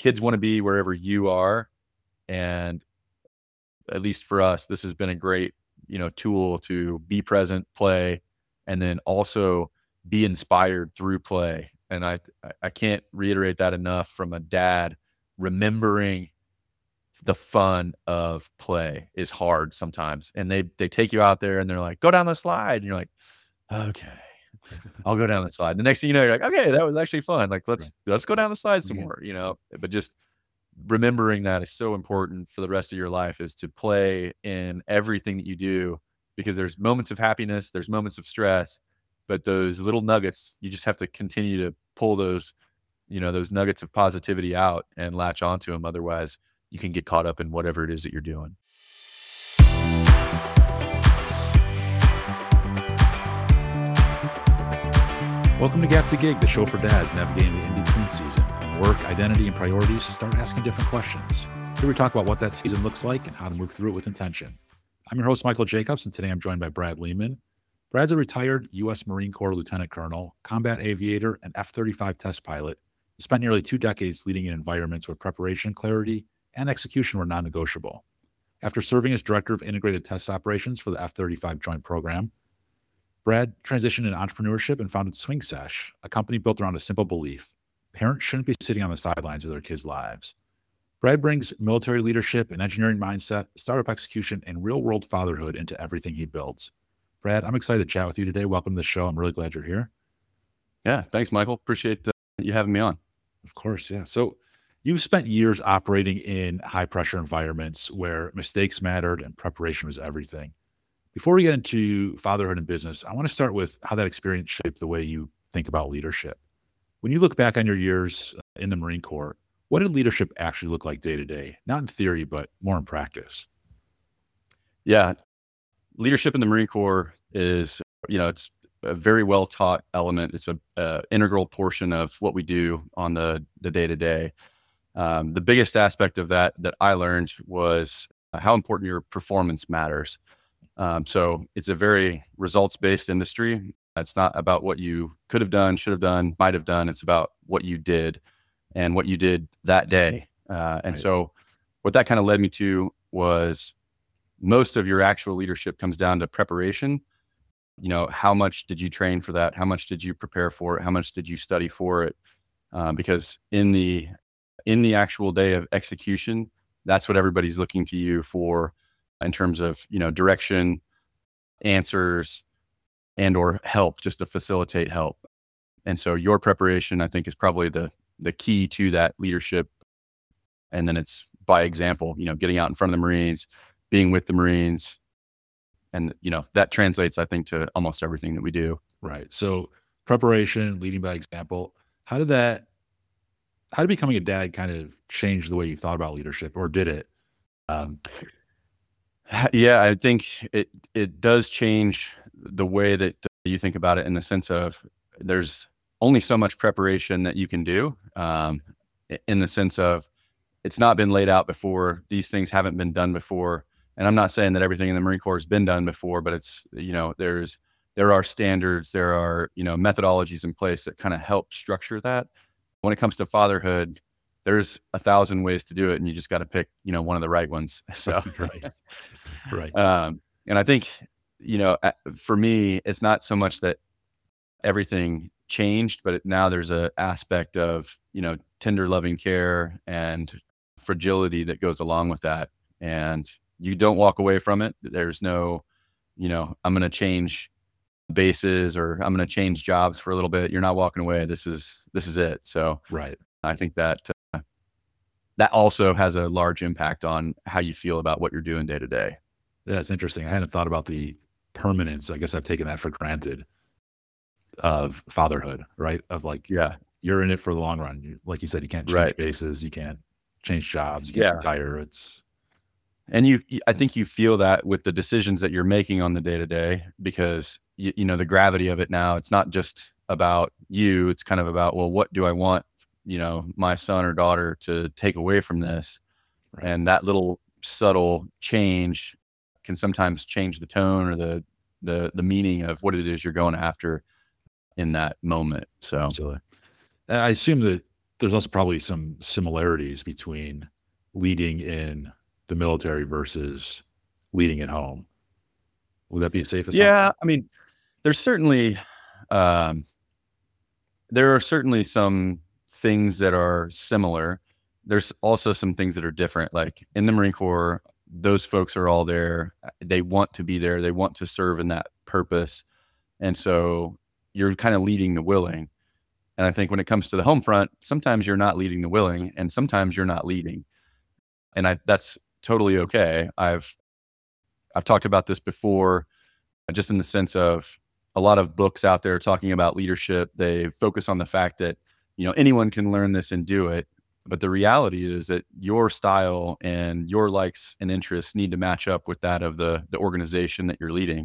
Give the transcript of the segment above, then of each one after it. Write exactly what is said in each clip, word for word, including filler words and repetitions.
kids want to be wherever you are. And at least for us, this has been a great, you know, tool to be present, play, and then also be inspired through play. And I, I can't reiterate that enough from a dad. Remembering the fun of play is hard sometimes. And they, they take you out there and they're like, go down the slide. And you're like, okay, I'll go down the slide. The next thing you know, you're like, okay, that was actually fun. Like, let's, Right. let's go down the slide some Yeah. more, you know, but just remembering that is so important for the rest of your life, is to play in everything that you do, because there's moments of happiness, there's moments of stress, but those little nuggets, you just have to continue to pull those, you know, those nuggets of positivity out and latch onto them. Otherwise, you can get caught up in whatever it is that you're doing. Welcome to Gap to Gig, the show for dads navigating the in-between season. Work, identity, and priorities, start asking different questions. Here we talk about what that season looks like and how to move through it with intention. I'm your host, Michael Jacobs, and today I'm joined by Brad Lehman. Brad's a retired U S Marine Corps Lieutenant Colonel, combat aviator, and F thirty-five test pilot. He spent nearly two decades leading in environments where preparation, clarity, and execution were non-negotiable. After serving as Director of Integrated Test Operations for the F thirty-five Joint Program, Brad transitioned into entrepreneurship and founded Swing Sesh, a company built around a simple belief: parents shouldn't be sitting on the sidelines of their kids' lives. Brad brings military leadership and engineering mindset, startup execution, and real-world fatherhood into everything he builds. Brad, I'm excited to chat with you today. Welcome to the show. I'm really glad you're here. Yeah, thanks, Michael. Appreciate uh, you having me on. Of course, yeah. So you've spent years operating in high-pressure environments where mistakes mattered and preparation was everything. Before we get into fatherhood and business, I want to start with how that experience shaped the way you think about leadership. When you look back on your years in the Marine Corps, what did leadership actually look like day to day? Not in theory, but more in practice. Yeah, leadership in the Marine Corps is, you know, it's a very well taught element. It's a, a integral portion of what we do on the the day to day. The biggest aspect of that that I learned was how important your performance matters. Um, so it's a very results-based industry. It's not about what you could have done, should have done, might have done. It's about what you did and what you did that day. Uh, and Right. so what that kind of led me to was most of your actual leadership comes down to preparation. You know, how much did you train for that? How much did you prepare for it? How much did you study for it? Um, because in the in the actual day of execution, that's what everybody's looking to you for, in terms of, you know, direction, answers, and or help, just to facilitate help. And so your preparation, I think, is probably the the key to that leadership. And then it's by example, you know, getting out in front of the Marines, being with the Marines. And, you know, that translates, I think, to almost everything that we do. Right. So preparation, leading by example. How did that, how did becoming a dad kind of change the way you thought about leadership, or did it? Um, Yeah, I think it it does change the way that you think about it, in the sense of there's only so much preparation that you can do, um, in the sense of it's not been laid out before. These things haven't been done before. And I'm not saying that everything in the Marine Corps has been done before, but it's, you know, there's there are standards, there are, you know, methodologies in place that kind of help structure that. When it comes to fatherhood, there's a thousand ways to do it, and you just got to pick, you know, one of the right ones. So, right. Right. um, and I think, you know, for me, it's not so much that everything changed, but it, now there's a aspect of, you know, tender loving care and fragility that goes along with that. And you don't walk away from it. There's no, you know, I'm going to change bases or I'm going to change jobs for a little bit. You're not walking away. This is, this is it. So Right. I think that uh, that also has a large impact on how you feel about what you're doing day to day. That's interesting. I hadn't thought about the permanence. I guess I've taken that for granted, of fatherhood, right? Of like, Yeah. you're in it for the long run. You, like you said, you can't change Right. bases. You can't change jobs. You can't Yeah. retire. It's, And you, I think you feel that with the decisions that you're making on the day to day, because you, you know, the gravity of it now, it's not just about you. It's kind of about, well, what do I want, you know, my son or daughter to take away from this? right. And that little subtle change can sometimes change the tone or the, the, the meaning of what it is you're going after in that moment. So Absolutely. And I assume that there's also probably some similarities between leading in the military versus leading at home. Would that be a safe assumption? Yeah, I mean, there's certainly, um, there are certainly some things that are similar. There's also some things that are different. Like in the Marine Corps, those folks are all there. They want to be there. They want to serve in that purpose. And so you're kind of leading the willing. And I think when it comes to the home front, sometimes you're not leading the willing and sometimes you're not leading. And I, that's totally okay. I've, I've talked about this before, just in the sense of a lot of books out there talking about leadership. They focus on the fact that, you know, anyone can learn this and do it. But the reality is that your style and your likes and interests need to match up with that of the, the organization that you're leading.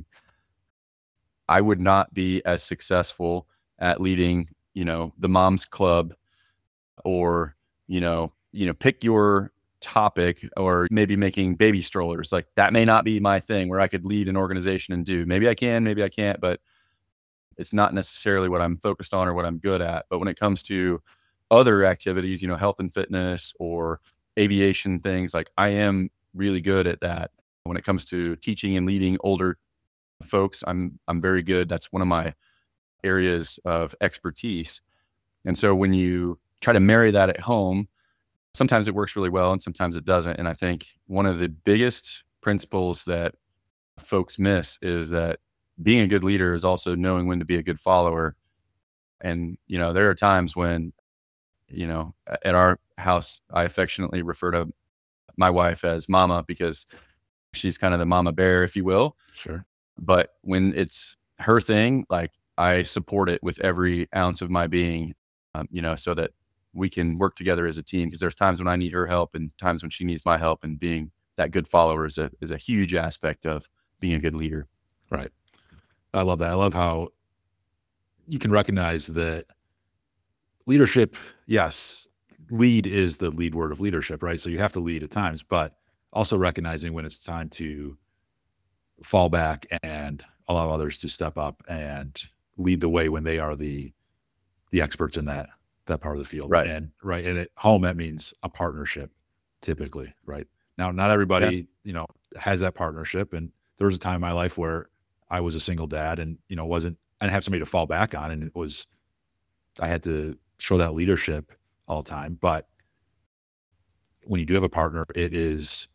I would not be as successful at leading, you know, the mom's club or, you know, you know, pick your topic, or maybe making baby strollers. Like that may not be my thing where I could lead an organization and do. Maybe I can, maybe I can't, but it's not necessarily what I'm focused on or what I'm good at. But when it comes to other activities, you know, health and fitness or aviation things, like I am really good at that. When it comes to teaching and leading older folks, I'm I'm very good. That's one of my areas of expertise. And so when you try to marry that at home, sometimes it works really well and sometimes it doesn't. And I think one of the biggest principles that folks miss is that being a good leader is also knowing when to be a good follower. And, you know, there are times when, you know, at our house, I affectionately refer to my wife as mama because she's kind of the mama bear, if you will. Sure. But when it's her thing, like I support it with every ounce of my being, um, you know, so that we can work together as a team, because there's times when I need her help and times when she needs my help, and being that good follower is a, is a huge aspect of being a good leader. Right. I love that. I love how you can recognize that leadership, yes, lead is the lead word of leadership, right? So you have to lead at times, but also recognizing when it's time to fall back and allow others to step up and lead the way when they are the the experts in that that part of the field. Right. And right. And at home, that means a partnership typically, right? Now, not everybody, Yeah. you know, has that partnership. And there was a time in my life where I was a single dad and, you know, wasn't, I didn't have somebody to fall back on. And it was, I had to show that leadership all the time. But when you do have a partner, it is,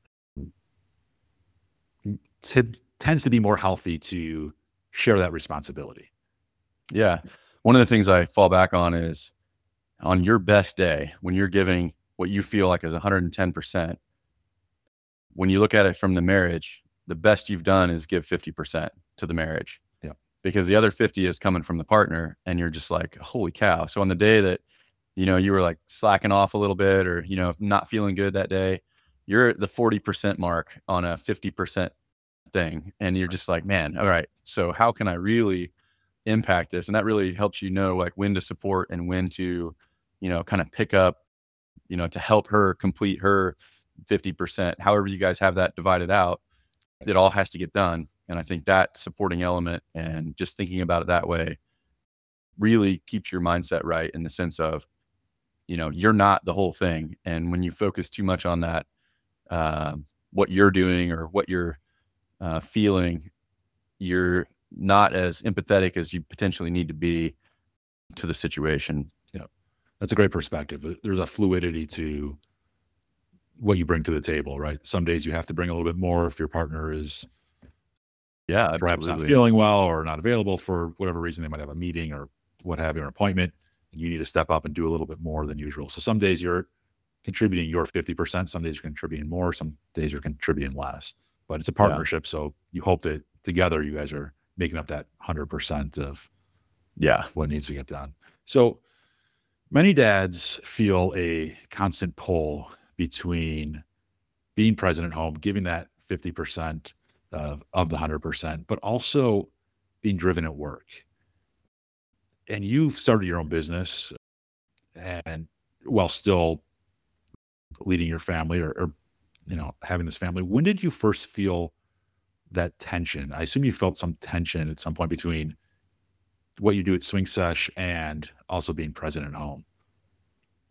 it tends to be more healthy to share that responsibility. Yeah. One of the things I fall back on is on your best day, when you're giving what you feel like is one hundred ten percent, when you look at it from the marriage, the best you've done is give fifty percent to the marriage. Yeah. Because the other fifty is coming from the partner, and you're just like, holy cow. So on the day that, you know, you were like slacking off a little bit, or, you know, not feeling good that day, you're at the forty percent mark on a fifty percent thing. And you're just like, man, all right, so how can I really impact this? And that really helps you know, like, when to support and when to, you know, kind of pick up, you know, to help her complete her fifty percent. However you guys have that divided out, it all has to get done. And I think that supporting element and just thinking about it that way really keeps your mindset right, in the sense of, you know, you're not the whole thing. And when you focus too much on that, uh, what you're doing or what you're uh, feeling, you're not as empathetic as you potentially need to be to the situation. Yeah. That's a great perspective. There's a fluidity to what you bring to the table, right? Some days you have to bring a little bit more if your partner is Yeah, perhaps not absolutely. feeling well or not available for whatever reason. They might have a meeting or what have you, or an appointment, and you need to step up and do a little bit more than usual. So some days you're contributing your fifty percent, some days you're contributing more, some days you're contributing less. But it's a partnership, so you hope that together you guys are making up that one hundred percent of Yeah. what needs to get done. So many dads feel a constant pull between being present at home, giving that fifty percent of, of the one hundred percent, but also being driven at work. And you've started your own business and while still leading your family or, or, you know, having this family. When did you first feel that tension? I assume you felt some tension at some point between what you do at Swing Sesh and also being present at home.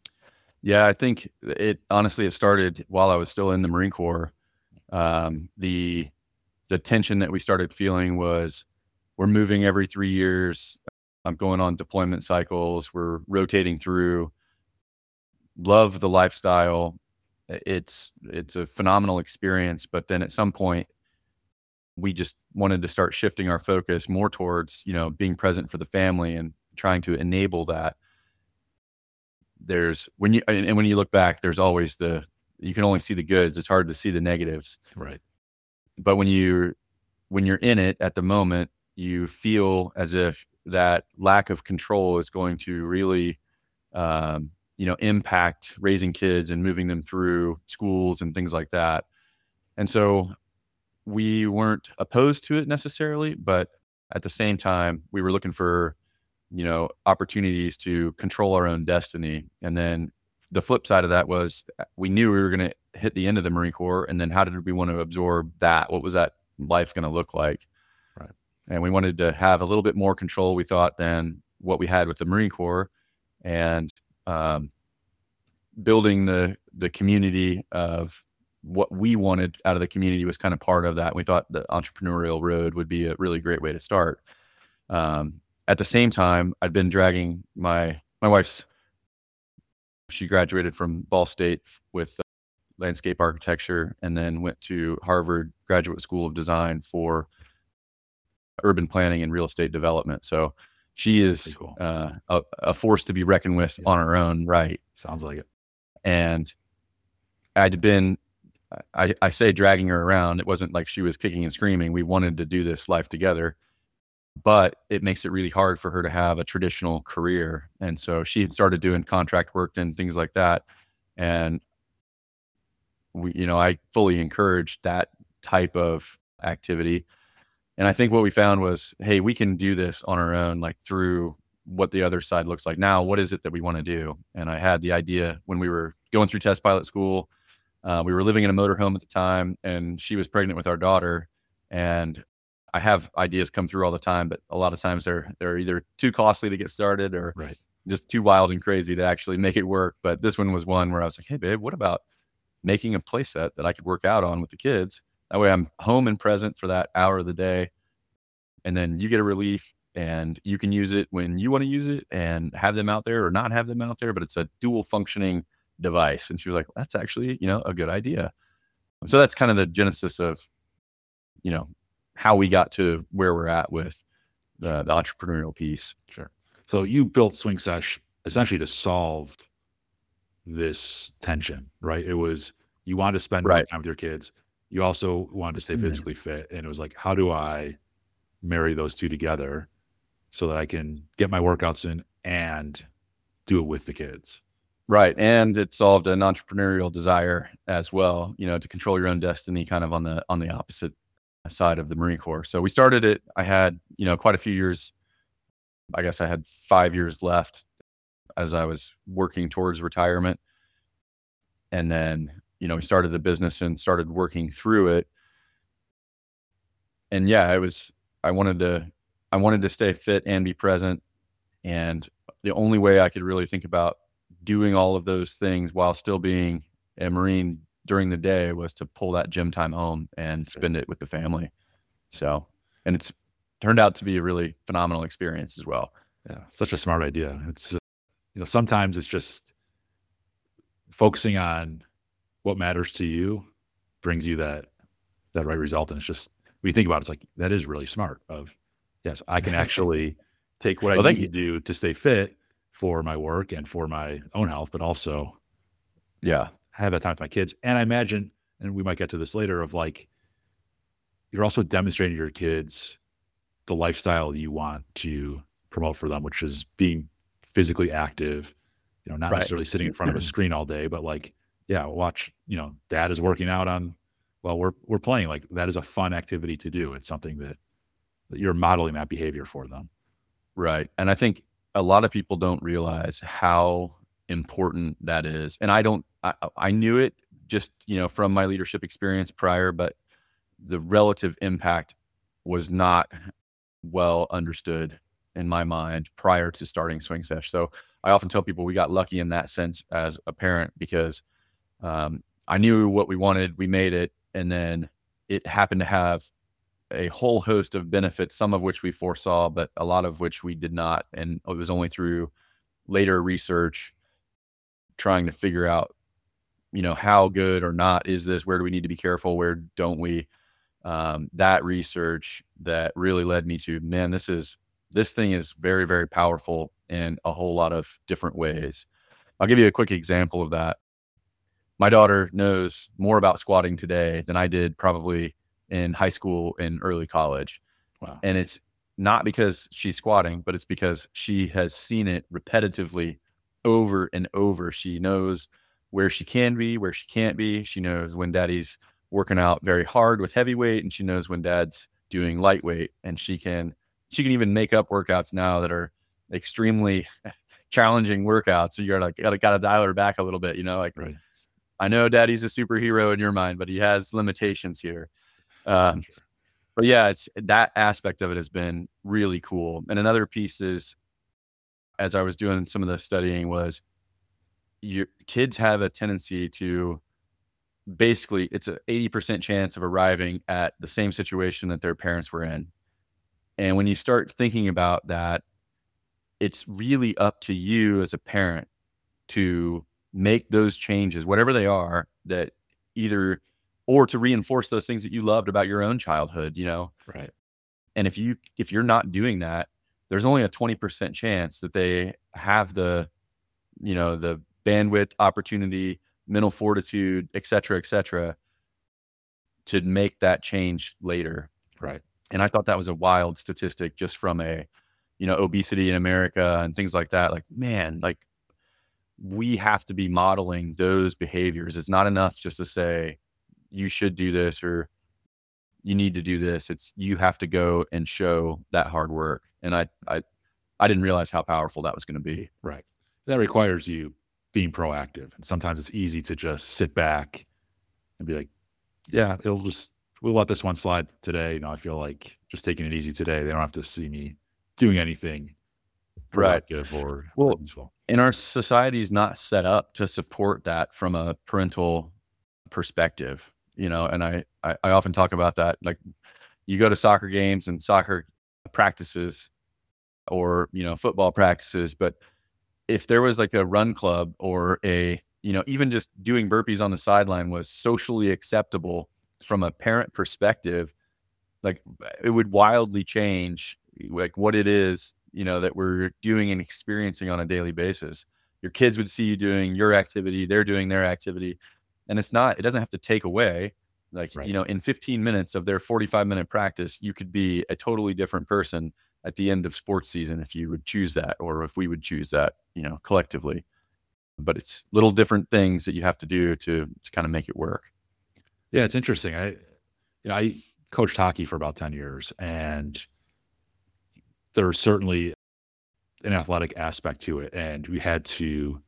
Yeah, I think it honestly it started while I was still in the Marine Corps. Um, the the tension that we started feeling was we're moving every three years. I'm going on deployment cycles. We're rotating through. Love the lifestyle. It's it's a phenomenal experience, but then at some point we just wanted to start shifting our focus more towards, you know, being present for the family and trying to enable that. There's when you and, and when you look back, there's always the you can only see the goods. It's hard to see the negatives. Right. But when you when you're in it at the moment, you feel as if that lack of control is going to really um, you know, impact raising kids and moving them through schools and things like that. And so we weren't opposed to it necessarily, but at the same time, we were looking for, you know, opportunities to control our own destiny. And then the flip side of that was we knew we were going to hit the end of the Marine Corps. And then how did we want to absorb that? What was that life going to look like? Right. And we wanted to have a little bit more control, we thought, than what we had with the Marine Corps. And um, building the the community of what we wanted out of the community was kind of part of that. We thought the entrepreneurial road would be a really great way to start. Um, at the same time, I'd been dragging my my wife's. She graduated from Ball State with uh, landscape architecture, and then went to Harvard Graduate School of Design for urban planning and real estate development. So she is Cool. uh, a, a force to be reckoned with Yeah. on her own right. Sounds like it. And I'd been, I, I say dragging her around. It wasn't like she was kicking and screaming. We wanted to do this life together, but it makes it really hard for her to have a traditional career. And so she had started doing contract work and things like that. And we, you know, I fully encouraged that type of activity. And I think what we found was, hey, we can do this on our own, like through what the other side looks like. Now, what is it that we want to do? And I had the idea when we were going through test pilot school. Uh, we were living in a motorhome at the time, and she was pregnant with our daughter. And I have ideas come through all the time, but a lot of times they're they're either too costly to get started or Right. just too wild and crazy to actually make it work. But this one was one where I was like, hey, babe, what about making a play set that I could work out on with the kids? That way I'm home and present for that hour of the day. And then you get a relief and you can use it when you want to use it and have them out there or not have them out there, but it's a dual functioning device. And she was like, well, that's actually, you know, a good idea. So that's kind of the genesis of, you know, how we got to where we're at with the, the entrepreneurial piece. Sure. So you built Swing Sesh essentially to solve this tension, right? It was, you wanted to spend more Right. time with your kids. You also wanted to stay Mhm. physically fit. And it was like, how do I marry those two together so that I can get my workouts in and do it with the kids? Right. And it solved an entrepreneurial desire as well, you know, to control your own destiny kind of on the, on the opposite side of the Marine Corps. So we started it. I had, you know, quite a few years. I guess I had five years left as I was working towards retirement. And then, you know, we started the business and started working through it. And yeah, I was, I wanted to, I wanted to stay fit and be present. And the only way I could really think about doing all of those things while still being a Marine during the day was to pull that gym time home and spend it with the family. So, and it's turned out to be a really phenomenal experience as well. Yeah. Such a smart idea. It's, uh, you know, sometimes it's just focusing on what matters to you brings you that, that right result. And it's just, when you think about it, it's like, that is really smart of, yes, I can actually take what Well, I thank need to do to stay fit for my work and for my own health, but also Yeah. have that time with my kids. And I imagine, and we might get to this later, of like, you're also demonstrating to your kids the lifestyle you want to promote for them, which is being physically active, you know, not Right. necessarily sitting in front of a screen all day, but like, yeah, watch, you know, dad is working out on, well, we're, we're playing. Like, that is a fun activity to do. It's something that, that you're modeling that behavior for them. Right. And I think a lot of people don't realize how important that is. And I don't, I, I knew it just, you know, from my leadership experience prior, but the relative impact was not well understood in my mind prior to starting Swing Sesh. So I often tell people we got lucky in that sense as a parent because um, I knew what we wanted, we made it, and then it happened to have a whole host of benefits, some of which we foresaw, but a lot of which we did not. And it was only through later research trying to figure out, you know, how good or not is this? Where do we need to be careful? Where don't we? Um, that research that really led me to, man, this is, this thing is very, very powerful in a whole lot of different ways. I'll give you a quick example of that. My daughter knows more about squatting today than I did probably in high school and early college. Wow. And it's not because she's squatting, but it's because she has seen it repetitively over and over. She knows where she can be, where she can't be. She knows when daddy's working out very hard with heavyweight, and she knows when dad's doing lightweight. And she can, she can even make up workouts now that are extremely challenging workouts. So you're like, gotta, gotta dial her back a little bit, you know, like, Right. I know daddy's a superhero in your mind, but he has limitations here. Um, Sure. but yeah, it's that aspect of it has been really cool. And another piece is, as I was doing some of the studying, was your kids have a tendency to basically, it's an eighty percent chance of arriving at the same situation that their parents were in. And when you start thinking about that, it's really up to you as a parent to make those changes, whatever they are, that either, or to reinforce those things that you loved about your own childhood, you know? Right. And if you, if you're not doing that, there's only a twenty percent chance that they have the, you know, the bandwidth, opportunity, mental fortitude, et cetera, et cetera, to make that change later. Right. And I thought that was a wild statistic just from a, you know, obesity in America and things like that. Like, man, like we have to be modeling those behaviors. It's not enough just to say, you should do this or you need to do this. It's, you have to go and show that hard work. And I, I, I didn't realize how powerful that was going to be. Right. That requires you being proactive. And sometimes it's easy to just sit back and be like, yeah, it'll just, we'll let this one slide today. You know, I feel like just taking it easy today. They don't have to see me doing anything Right. productive or Well, useful. And our society is not set up to support that from a parental perspective, you know, and I, I, I often talk about that. Like you go to soccer games and soccer practices or, you know, football practices, but if there was like a run club or a, you know, even just doing burpees on the sideline was socially acceptable from a parent perspective, like it would wildly change like what it is, you know, that we're doing and experiencing on a daily basis. Your kids would see you doing your activity, they're doing their activity. And it's not, it doesn't have to take away, like, Right. you know, in fifteen minutes of their forty-five minute practice, you could be a totally different person at the end of sports season if you would choose that, or if we would choose that, you know, collectively. But it's little different things that you have to do to, to kind of make it work. Yeah, it's interesting. I, you know, I coached hockey for about ten years, and there's certainly an athletic aspect to it. And we had to,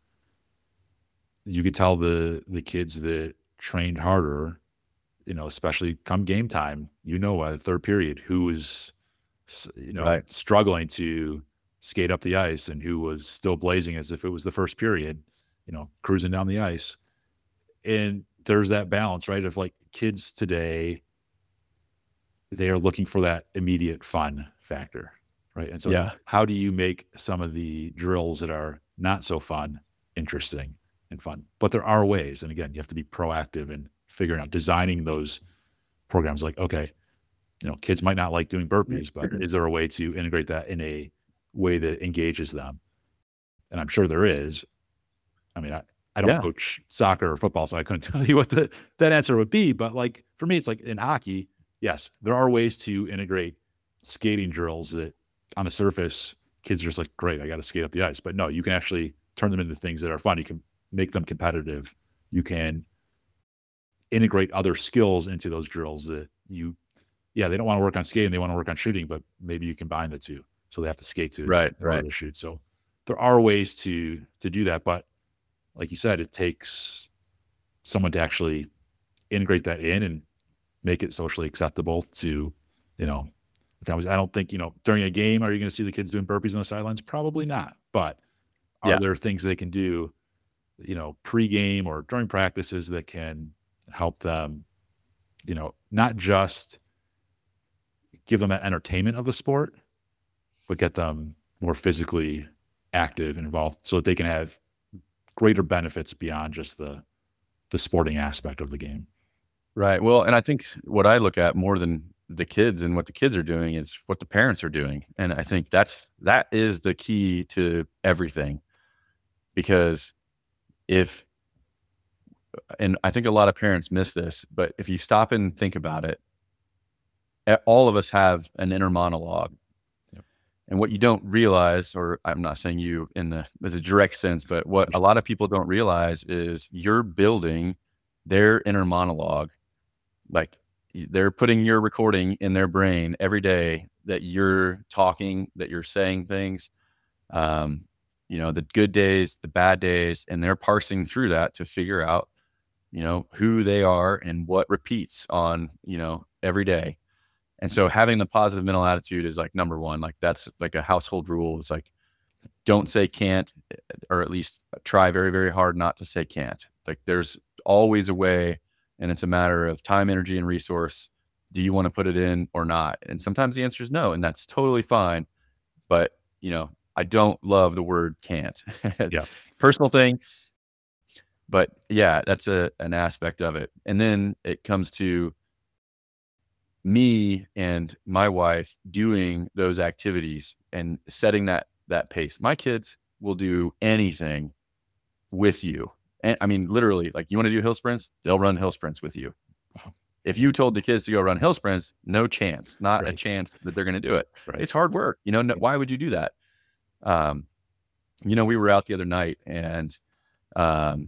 you could tell the, the kids that trained harder, you know, especially come game time, you know, uh, third period, who was, you know, Right. struggling to skate up the ice and who was still blazing as if it was the first period, you know, cruising down the ice. And there's that balance, right? Of like kids today, they are looking for that immediate fun factor, right? And so Yeah. how do you make some of the drills that are not so fun, interesting and fun? But there are ways. And again, you have to be proactive in figuring out, designing those programs like, okay, you know, kids might not like doing burpees, but is there a way to integrate that in a way that engages them? And I'm sure there is. I mean, I, I don't Yeah. coach soccer or football, so I couldn't tell you what the, that answer would be. But like for me, it's like in hockey, yes, there are ways to integrate skating drills that on the surface, kids are just like, great, I got to skate up the ice. But no, you can actually turn them into things that are fun. You can make them competitive. You can integrate other skills into those drills that you, yeah, they don't want to work on skating, they want to work on shooting, but maybe you combine the two. So they have to skate to, Right, in order right. to shoot. So there are ways to to do that, but like you said, it takes someone to actually integrate that in and make it socially acceptable to, you know, I don't think, you know, during a game, are you going to see the kids doing burpees on the sidelines? Probably not. But Are Yeah. there things they can do, you know, pregame or during practices that can help them, you know, not just give them that entertainment of the sport, but get them more physically active and involved so that they can have greater benefits beyond just the the sporting aspect of the game. Right. Well, and I think what I look at more than the kids and what the kids are doing is what the parents are doing. And I think that's that is the key to everything. Because if and I think a lot of parents miss this, but if you stop and think about it, a- all of us have an inner monologue. Yep. And what you don't realize, or I'm not saying you in the as a direct sense, but what a lot of people don't realize is you're building their inner monologue. Like y- they're putting your recording in their brain every day that you're talking, that you're saying things, um, you know, the good days, the bad days, and they're parsing through that to figure out, you know, who they are and what repeats on, you know, every day. And so having the positive mental attitude is like number one. Like that's like a household rule. It's like don't say can't, or at least try very, very hard not to say can't. Like there's always a way, and it's a matter of time, energy, and resource. Do you want to put it in or not? And sometimes the answer is no, and that's totally fine. But, you know, I don't love the word can't. Yeah. Personal thing. But yeah, that's a an aspect of it. And then it comes to me and my wife doing those activities and setting that that pace. My kids will do anything with you. And I mean, literally, like you want to do hill sprints, they'll run hill sprints with you. Wow. If you told the kids to go run hill sprints, no chance, not a Right. chance that they're going to do it. Right. It's hard work. You know, no, why would you do that? Um, you know, we were out the other night and um,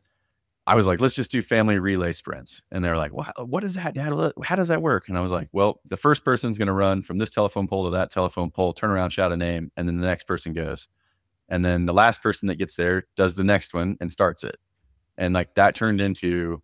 I was like, let's just do family relay sprints. And they're like, what, what is that, Dad? How does that work? And I was like, well, the first person's going to run from this telephone pole to that telephone pole, turn around, shout a name, and then the next person goes. And then the last person that gets there does the next one and starts it. And like that turned into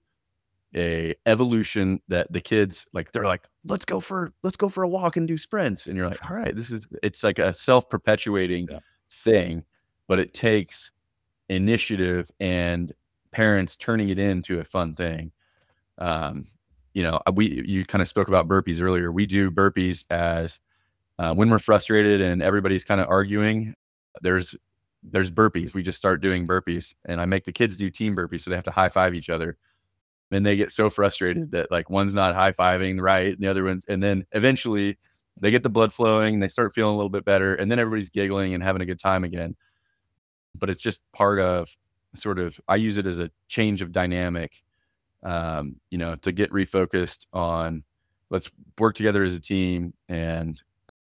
a evolution that the kids, like, they're like, let's go for, let's go for a walk and do sprints. And you're like, all right, this is, it's like a self-perpetuating Yeah. thing, but it takes initiative and parents turning it into a fun thing. Um, you know, we, you kind of spoke about burpees earlier. We do burpees as uh, when we're frustrated and everybody's kind of arguing, there's, there's burpees. We just start doing burpees and I make the kids do team burpees. So they have to high five each other. And they get so frustrated that like one's not high fiving right. And the other one's, and then eventually they get the blood flowing and they start feeling a little bit better. And then everybody's giggling and having a good time again. But it's just part of sort of, I use it as a change of dynamic, um, you know, to get refocused on let's work together as a team and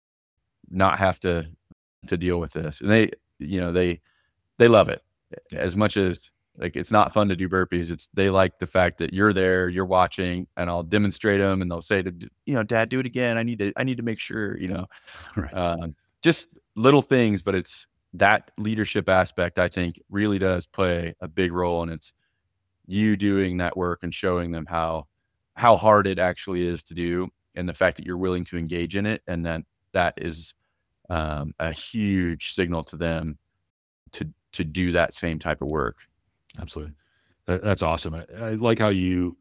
not have to, to deal with this. And they, you know, they, they love it as much as like, it's not fun to do burpees. It's, they like the fact that you're there, you're watching, and I'll demonstrate them and they'll say to, you know, Dad, do it again. I need to, I need to make sure, you know, Right. um, just little things, but it's that leadership aspect, I think really does play a big role. And it's you doing that work and showing them how, how hard it actually is to do. And the fact that you're willing to engage in it. And then that is um, a huge signal to them to, to do that same type of work. Absolutely. That, that's awesome. I, I like how you,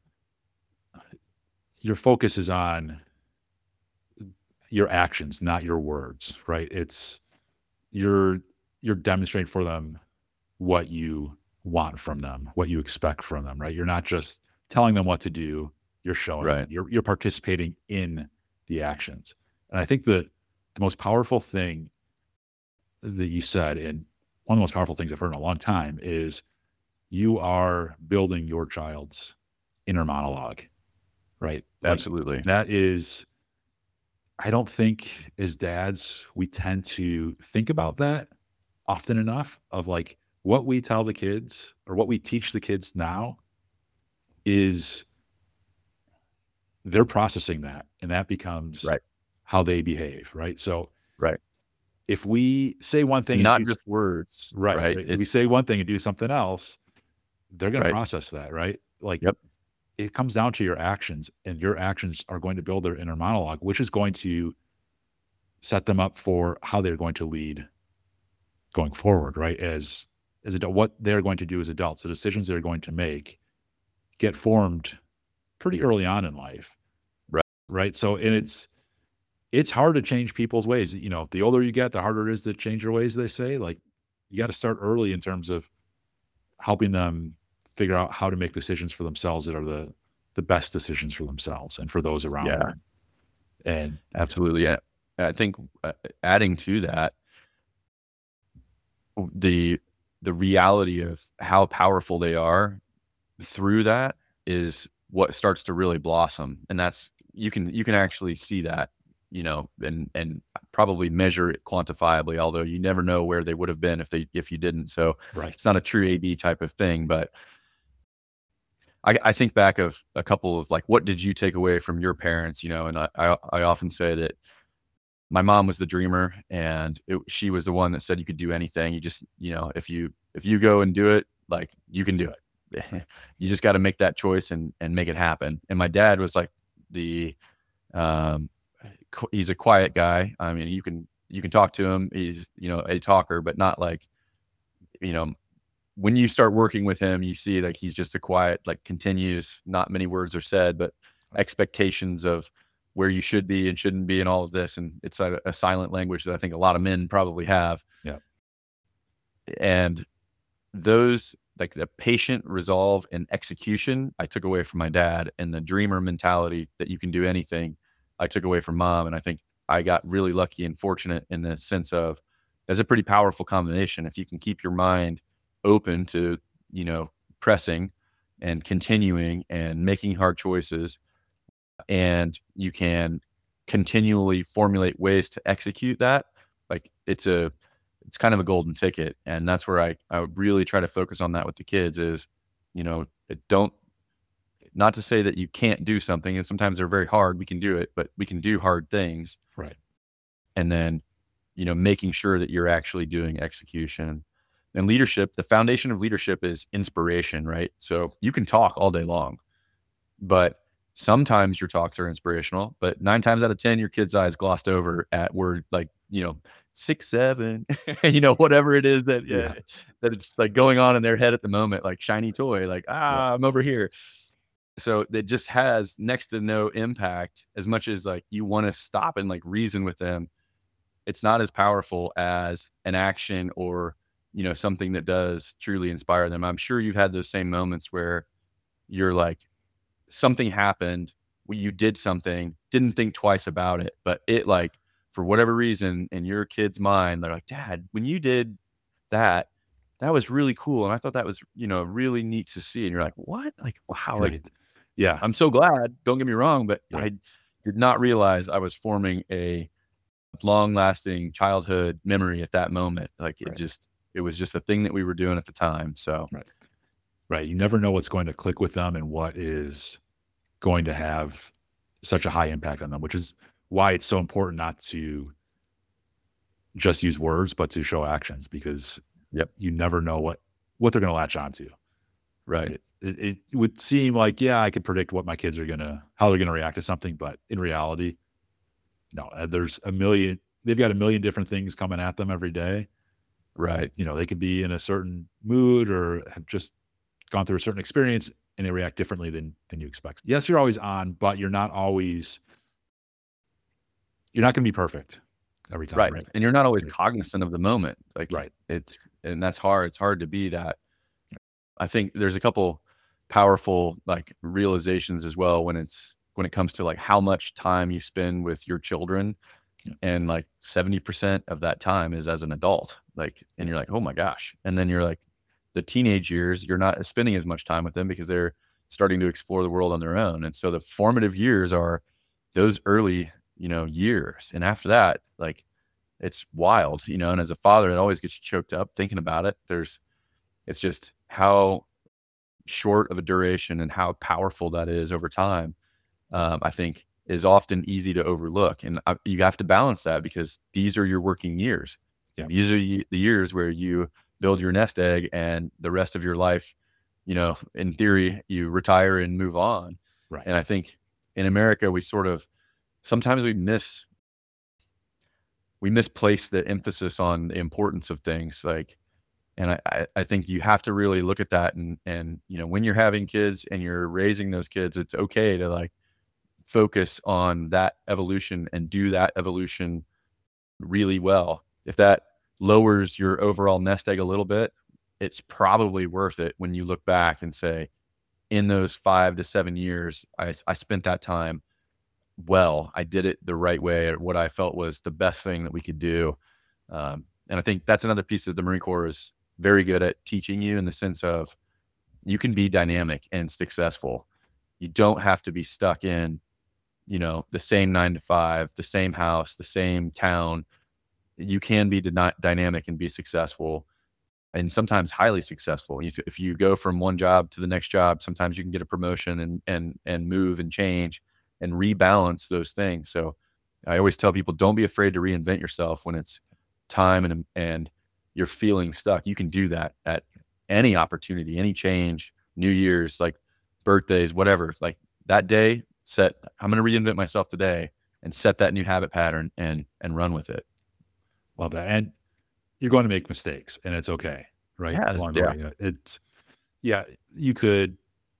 your focus is on your actions, not your words, right? It's you're, you're demonstrating for them what you want from them, what you expect from them, right? You're not just telling them what to do. You're showing, Right. them. You're, you're participating in the actions. And I think the, the most powerful thing that you said, and one of the most powerful things I've heard in a long time is you are building your child's inner monologue, right? Like, Absolutely. that is, I don't think as dads, we tend to think about that often enough of like what we tell the kids or what we teach the kids now is they're processing that and that becomes Right. how they behave. Right. So Right. if we say one thing, and Not do- just words. right, Right. right, we It's, say one thing and do something else, they're going Right. to process that. Right. Like, Yep. it comes down to your actions, and your actions are going to build their inner monologue, which is going to set them up for how they're going to lead going forward, right? As as adult, what they're going to do as adults, the decisions they're going to make get formed pretty early on in life, Right. right? So, and it's it's hard to change people's ways. You know, the older you get, the harder it is to change your ways. They say, like, you got to start early in terms of helping them figure out how to make decisions for themselves that are the the best decisions for themselves and for those around Yeah, them. And absolutely. Yeah. I think uh, adding to that, the the reality of how powerful they are through that is what starts to really blossom. And that's, you can you can actually see that, you know, and and probably measure it quantifiably, although you never know where they would have been if they if you didn't. So right, it's not a true A B type of thing, but I, I think back of a couple of like, what did you take away from your parents? You know, and I I, I often say that my mom was the dreamer, and it, she was the one that said you could do anything. You just, you know, if you if you go and do it, like, you can do it. You just got to make that choice and and make it happen. And my dad was like the, um, qu- he's a quiet guy. I mean, you can you can talk to him. He's, you know, a talker, but not like, you know, when you start working with him, you see like he's just a quiet, like, continues, not many words are said, but expectations of where you should be and shouldn't be and all of this. And it's a, a silent language that I think a lot of men probably have. yeah, And those, like the patient resolve and execution, I took away from my dad, and the dreamer mentality that you can do anything, I took away from mom. And I think I got really lucky and fortunate in the sense of, there's a pretty powerful combination. If you can keep your mind open to, you know, pressing and continuing and making hard choices, and you can continually formulate ways to execute that, like, it's a it's kind of a golden ticket. And that's where I I really try to focus on that with the kids is, you know, it don't, not to say that you can't do something, and sometimes they're very hard, we can do it, but we can do hard things. right, And then, you know, making sure that you're actually doing execution. And leadership, the foundation of leadership is inspiration, right? So you can talk all day long, but sometimes your talks are inspirational, but nine times out of ten, your kid's eyes glossed over at word like, you know, six, seven, you know, whatever it is that, yeah, uh, that it's like going on in their head at the moment, like shiny toy, like, yeah, ah, I'm over here. So it just has next to no impact. As much as like you want to stop and like reason with them, it's not as powerful as an action or, you know, something that does truly inspire them. I'm sure you've had those same moments where you're like, something happened, where you did something, didn't think twice about it, but it, like, for whatever reason in your kid's mind, they're like, Dad, when you did that, that was really cool. And I thought that was, you know, really neat to see. And you're like, what? Like, wow, like, right, yeah, I'm so glad. Don't get me wrong, but yeah, I did not realize I was forming a long lasting childhood memory at that moment. Like, it right, just, it was just a thing that we were doing at the time. So, right, right. You never know what's going to click with them and what is going to have such a high impact on them, which is why it's so important not to just use words, but to show actions, because yep. you never know what what they're going to latch onto. Right. It, it, it would seem like, yeah, I could predict what my kids are gonna, how they're gonna react to something, but in reality, no. uh, There's a million. They've got a million different things coming at them every day. Right. You know, they could be in a certain mood or have just gone through a certain experience, and they react differently than than you expect. Yes, you're always on, but you're not always. You're not going to be perfect every time, Right. right? And you're not always Right. cognizant of the moment. Like, Right. it's, and that's hard. It's hard to be that. I think there's a couple powerful like realizations as well when it's, when it comes to like how much time you spend with your children, Yeah. and like seventy percent of that time is as an adult. Like, and you're like, oh my gosh. And then you're like, the teenage years, you're not spending as much time with them because they're starting to explore the world on their own. And so the formative years are those early, you know, years. And after that, like, it's wild, you know, and as a father, it always gets you choked up thinking about it. There's, it's just how short of a duration and how powerful that is over time. Um, I think is often easy to overlook. And uh, you have to balance that because these are your working years. Yeah. These are y- the years where you build your nest egg, and the rest of your life, you know, in theory, you retire and move on. Right. And I think in America, we sort of, sometimes we miss we misplace the emphasis on the importance of things. Like, and I, I, I think you have to really look at that and, and, you know, when you're having kids and you're raising those kids, it's okay to like focus on that evolution and do that evolution really well. If that lowers your overall nest egg a little bit, it's probably worth it when you look back and say, in those five to seven years, I, I spent that time well. I did it the right way, or what I felt was the best thing that we could do. Um, and I think that's another piece that the Marine Corps is very good at teaching you, in the sense of you can be dynamic and successful. You don't have to be stuck in, you know, the same nine to five, the same house, the same town. You can be dy- dynamic and be successful, and sometimes highly successful. If, if you go from one job to the next job, sometimes you can get a promotion and, and, and move and change and rebalance those things. So I always tell people, don't be afraid to reinvent yourself when it's time and, and you're feeling stuck. You can do that at any opportunity, any change, New Year's, like birthdays, whatever. Like that day, set, I'm going to reinvent myself today and set that new habit pattern and, and run with it. Love that. And you're going to make mistakes, and it's okay, right? Yeah, Along the yeah. way. It's, yeah, you could,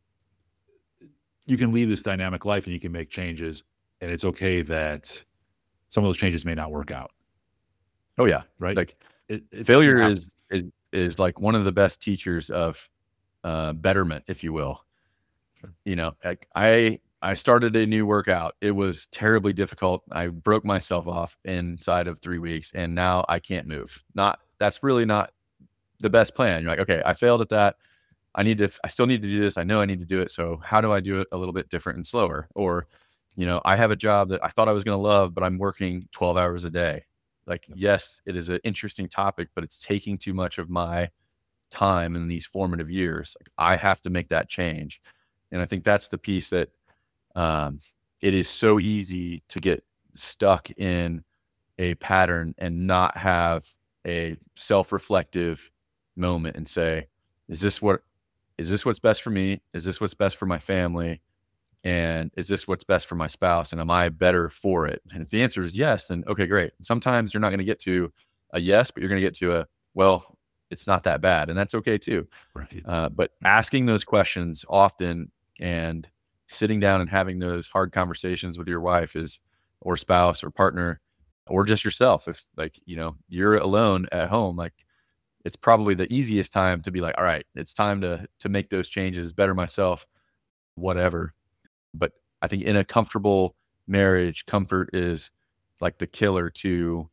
you can lead this dynamic life and you can make changes, and it's okay that some of those changes may not work out. Oh yeah. Right. Like it, it's, failure is, is, is like one of the best teachers of uh, betterment, if you will. Sure. You know, like I, I started a new workout. It was terribly difficult. I broke myself off inside of three weeks and now I can't move. Not, that's really not the best plan. You're like, okay, I failed at that. I need to, I still need to do this. I know I need to do it. So how do I do it a little bit different and slower? Or, you know, I have a job that I thought I was going to love, but I'm working twelve hours a day. Like, yep. Yes, it is an interesting topic, but it's taking too much of my time in these formative years. Like, I have to make that change. And I think that's the piece that, um, it is so easy to get stuck in a pattern and not have a self-reflective moment and say, is this what, is this what's best for me? Is this what's best for my family? And is this what's best for my spouse? And am I better for it? And if the answer is yes, then okay, great. Sometimes you're not going to get to a yes, but you're going to get to a, well, it's not that bad. And that's okay too. Right. Uh, but asking those questions often and sitting down and having those hard conversations with your wife is, or spouse or partner, or just yourself. If like, you know, you're alone at home, like it's probably the easiest time to be like, all right, it's time to, to make those changes, better myself, whatever. But I think in a comfortable marriage, comfort is like the killer to,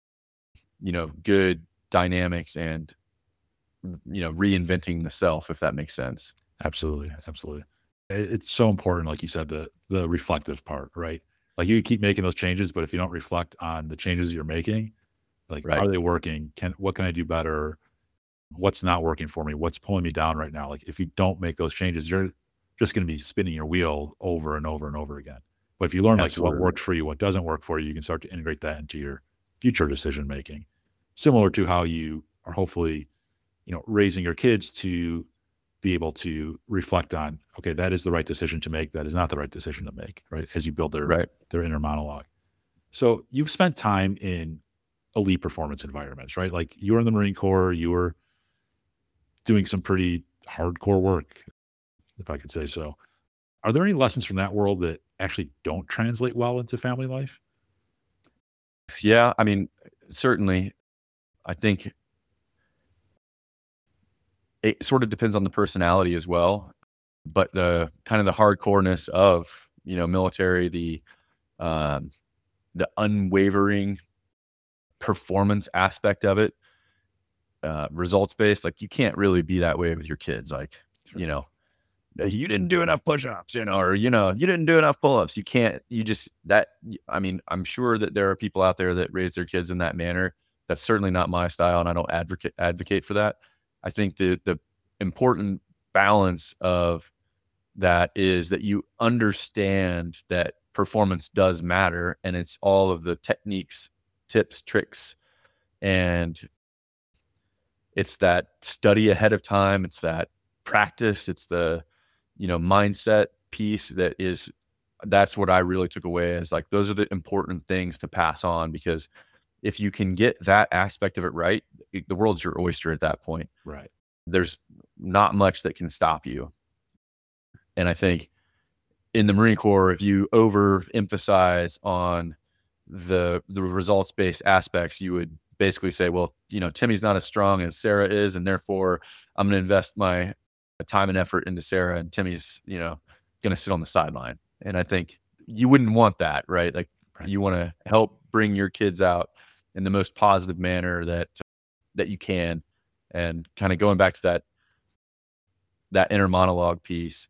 you know, good dynamics and, you know, reinventing the self, if that makes sense. Absolutely. Absolutely. It's so important, like you said, the the reflective part, right? Like you keep making those changes, but if you don't reflect on the changes you're making, like, right. Are they working? Can, what can I do better? What's not working for me? What's pulling me down right now? Like if you don't make those changes, you're just going to be spinning your wheel over and over and over again. But if you learn Absolutely. Like what worked for you, what doesn't work for you, you can start to integrate that into your future decision making. Similar to how you are hopefully, you know, raising your kids to be able to reflect on, okay, that is the right decision to make. That is not the right decision to make, right? As you build their, right. their inner monologue. So you've spent time in elite performance environments, right? Like you were in the Marine Corps, you were doing some pretty hardcore work, if I could say so. Are there any lessons from that world that actually don't translate well into family life? Yeah, I mean, certainly. I think it sort of depends on the personality as well, but the kind of the hardcoreness of, you know, military, the, um, the unwavering performance aspect of it, uh, results based, like you can't really be that way with your kids. Like, sure. You know, you didn't do enough push-ups, you know, or, you know, you didn't do enough pull-ups. You can't, you just that, I mean, I'm sure that there are people out there that raise their kids in that manner. That's certainly not my style. And I don't advocate, advocate for that. I think the, the important balance of that is that you understand that performance does matter, and it's all of the techniques, tips, tricks, and it's that study ahead of time. It's that practice. It's the, you know, mindset piece that is, that's what I really took away as like, those are the important things to pass on, because if you can get that aspect of it right, the world's your oyster at that point. Right. There's not much that can stop you. And I think in the Marine Corps, if you overemphasize on the the results-based aspects, you would basically say, well, you know, Timmy's not as strong as Sarah is, and therefore I'm going to invest my time and effort into Sarah, and Timmy's, you know, going to sit on the sideline. And I think you wouldn't want that, right? Like Right. you want to help bring your kids out in the most positive manner that that you can. And kind of going back to that that inner monologue piece.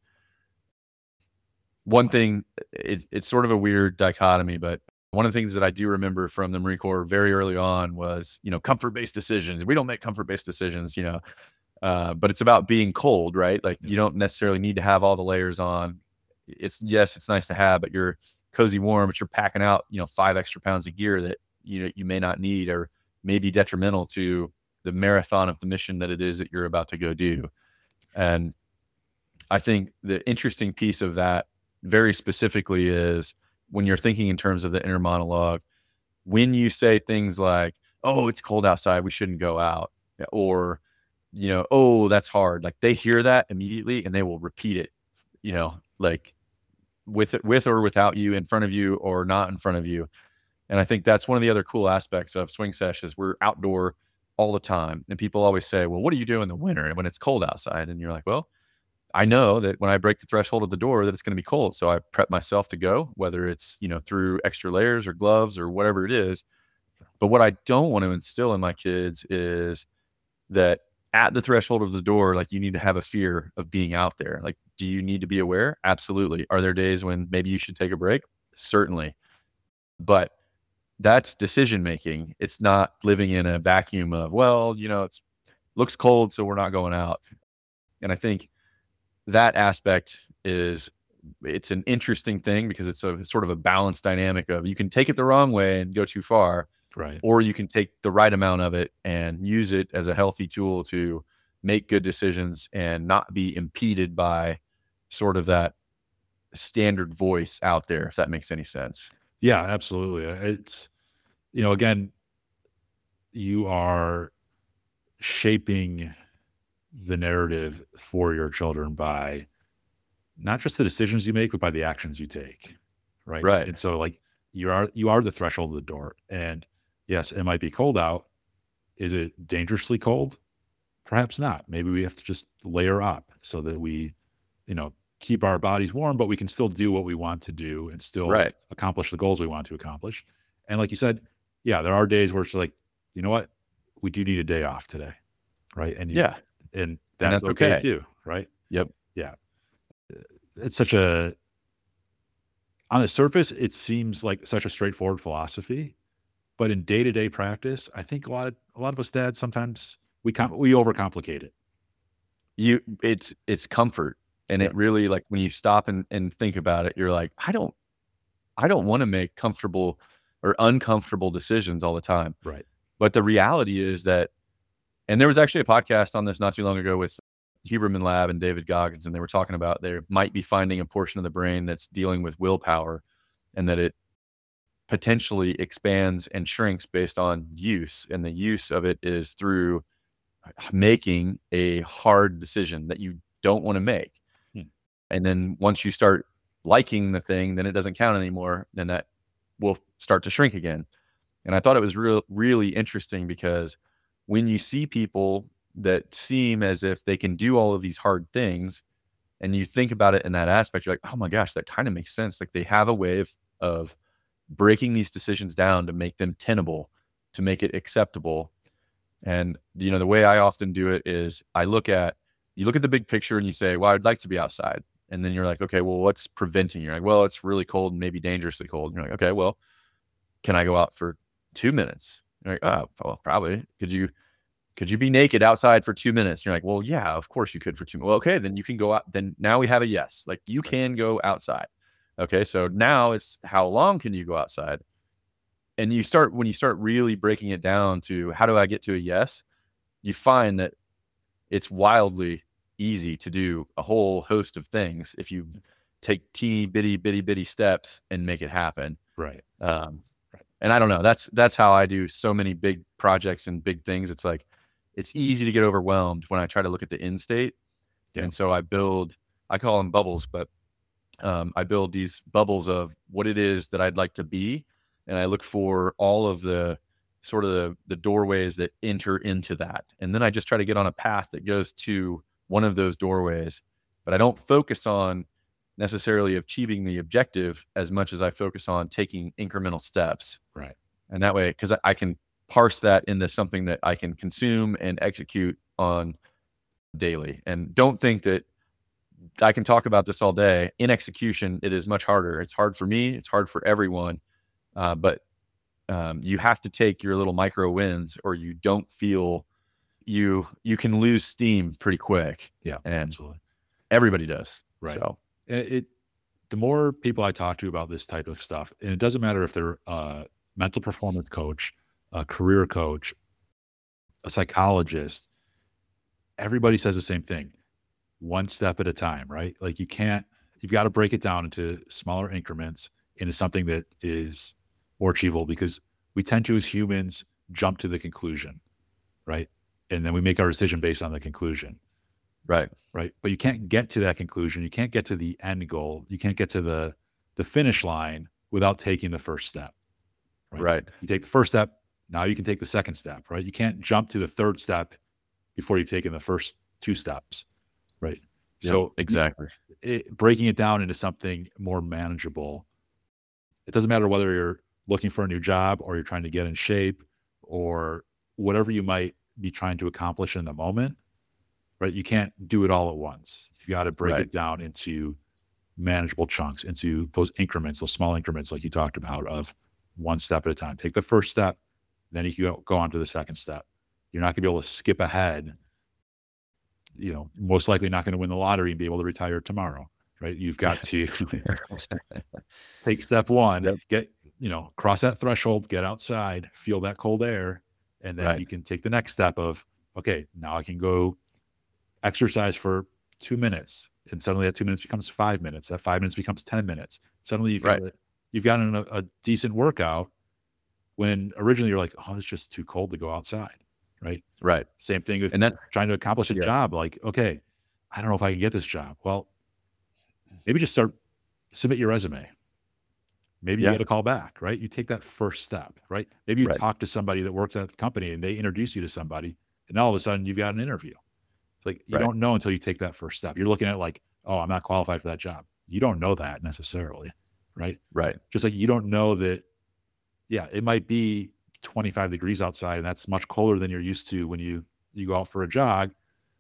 One thing, it, it's sort of a weird dichotomy, but one of the things that I do remember from the Marine Corps very early on was, you know, comfort-based decisions. We don't make comfort-based decisions, you know, uh, but it's about being cold, right? Like you don't necessarily need to have all the layers on. It's yes, it's nice to have, but you're cozy warm, but you're packing out, you know, five extra pounds of gear that, you know, you may not need or may be detrimental to the marathon of the mission that it is that you're about to go do. And I think the interesting piece of that very specifically is when you're thinking in terms of the inner monologue, when you say things like, oh, it's cold outside, we shouldn't go out, or, you know, oh, that's hard. Like they hear that immediately and they will repeat it, you know, like with it, with or without you, in front of you or not in front of you. And I think that's one of the other cool aspects of Swing Sesh is we're outdoor all the time. And people always say, well, what do you do in the winter when it's cold outside? And you're like, well, I know that when I break the threshold of the door that it's going to be cold. So I prep myself to go, whether it's, you know, through extra layers or gloves or whatever it is. But what I don't want to instill in my kids is that at the threshold of the door, like you need to have a fear of being out there. Like, do you need to be aware? Absolutely. Are there days when maybe you should take a break? Certainly. But that's decision making. It's not living in a vacuum of, well, you know, it's looks cold, so we're not going out. And I think that aspect is, it's an interesting thing because it's a sort of a balanced dynamic of you can take it the wrong way and go too far, Right. or you can take the right amount of it and use it as a healthy tool to make good decisions and not be impeded by sort of that standard voice out there, if that makes any sense. Yeah, absolutely. It's, you know, again, you are shaping the narrative for your children by not just the decisions you make, but by the actions you take. Right. Right. And so like you are, you are the threshold of the door. And yes, it might be cold out. Is it dangerously cold? Perhaps not. Maybe we have to just layer up so that we, you know, keep our bodies warm, but we can still do what we want to do and still Right. accomplish the goals we want to accomplish. And like you said, yeah, there are days where it's like, you know what, we do need a day off today. Right. And you, Yeah. and that's, that's okay, okay. too. Right. Yep. Yeah. It's such a, on the surface, it seems like such a straightforward philosophy, but in day-to-day practice, I think a lot of, a lot of us dads, sometimes we com- we overcomplicate it. You, it's, it's comfort. And Yeah. it really, like when you stop and, and think about it, you're like, I don't, I don't want to make comfortable or uncomfortable decisions all the time. Right. But the reality is that, and there was actually a podcast on this not too long ago with Huberman Lab and David Goggins, and they were talking about they might be finding a portion of the brain that's dealing with willpower and that it potentially expands and shrinks based on use. And the use of it is through making a hard decision that you don't want to make. Hmm. And then once you start liking the thing, then it doesn't count anymore. Then that will start to shrink again. And I thought it was real, really interesting because when you see people that seem as if they can do all of these hard things and you think about it in that aspect, you're like, oh my gosh, that kind of makes sense. Like they have a way of, of breaking these decisions down to make them tenable, to make it acceptable. And, you know, the way I often do it is I look at, you look at the big picture and you say, well, I'd like to be outside. And then you're like, okay, well, what's preventing you? You're like, well, it's really cold and maybe dangerously cold. And you're like, okay, well, can I go out for two minutes? You're like, oh, well, probably. Could you, could you be naked outside for two minutes? And you're like, well, yeah, of course you could for two minutes. Well, okay, then you can go out. Then now we have a yes, like you can go outside. Okay. So now it's how long can you go outside? And you start, when you start really breaking it down to how do I get to a yes, you find that it's wildly easy to do a whole host of things if you take teeny bitty, bitty, bitty steps and make it happen. Right. Um, Right. And I don't know, that's, that's how I do so many big projects and big things. It's like, it's easy to get overwhelmed when I try to look at the end state. Yeah. And so I build, I call them bubbles, but um, I build these bubbles of what it is that I'd like to be. And I look for all of the sort of the, the doorways that enter into that. And then I just try to get on a path that goes to one of those doorways, but I don't focus on necessarily achieving the objective as much as I focus on taking incremental steps. Right. And that way, because I, I can parse that into something that I can consume and execute on daily. And don't think that I can talk about this all day. In execution, it is much harder. It's hard for me. It's hard for everyone. Uh, but um, you have to take your little micro wins, or you don't feel you you can lose steam pretty quick. Yeah, and absolutely. Everybody does. Right. So and it the more people I talk to about this type of stuff, and it doesn't matter if they're a mental performance coach, a career coach, a psychologist, everybody says the same thing. One step at a time, right? Like you can't, you've got to break it down into smaller increments, into something that is more achievable, because we tend to, as humans, jump to the conclusion, right? And then we make our decision based on the conclusion. Right. Right. But you can't get to that conclusion. You can't get to the end goal. You can't get to the, the finish line without taking the first step. Right. Right. You take the first step. Now you can take the second step, right? You can't jump to the third step before you've taken the first two steps. Right. Yep, So exactly. It, breaking it down into something more manageable. It doesn't matter whether you're looking for a new job or you're trying to get in shape or whatever you might be trying to accomplish in the moment, right? You can't do it all at once. You got to break Right. it down into manageable chunks, into those increments, those small increments, like you talked about, of one step at a time. Take the first step, then you can go, go on to the second step. You're not going to be able to skip ahead. You know, most likely not going to win the lottery and be able to retire tomorrow, right? You've got to take step one, Yep. get, you know, cross that threshold, get outside, feel that cold air. And then Right. you can take the next step of, okay, now I can go exercise for two minutes. And suddenly that two minutes becomes five minutes. That five minutes becomes ten minutes. Suddenly you've got, Right. you've gotten a, a decent workout when originally you're like, oh, it's just too cold to go outside. Right. Right. Same thing with And that's trying to accomplish a Yeah. job. Like, okay, I don't know if I can get this job. Well, maybe just start, submit your resume. Maybe you Yeah. get a call back, right? You take that first step, right? Maybe you Right. talk to somebody that works at the company and they introduce you to somebody, and all of a sudden you've got an interview. It's like, you Right. don't know until you take that first step. You're looking at like, oh, I'm not qualified for that job. You don't know that necessarily, right? Right. Just like you don't know that, yeah, it might be twenty-five degrees outside and that's much colder than you're used to when you, you go out for a jog.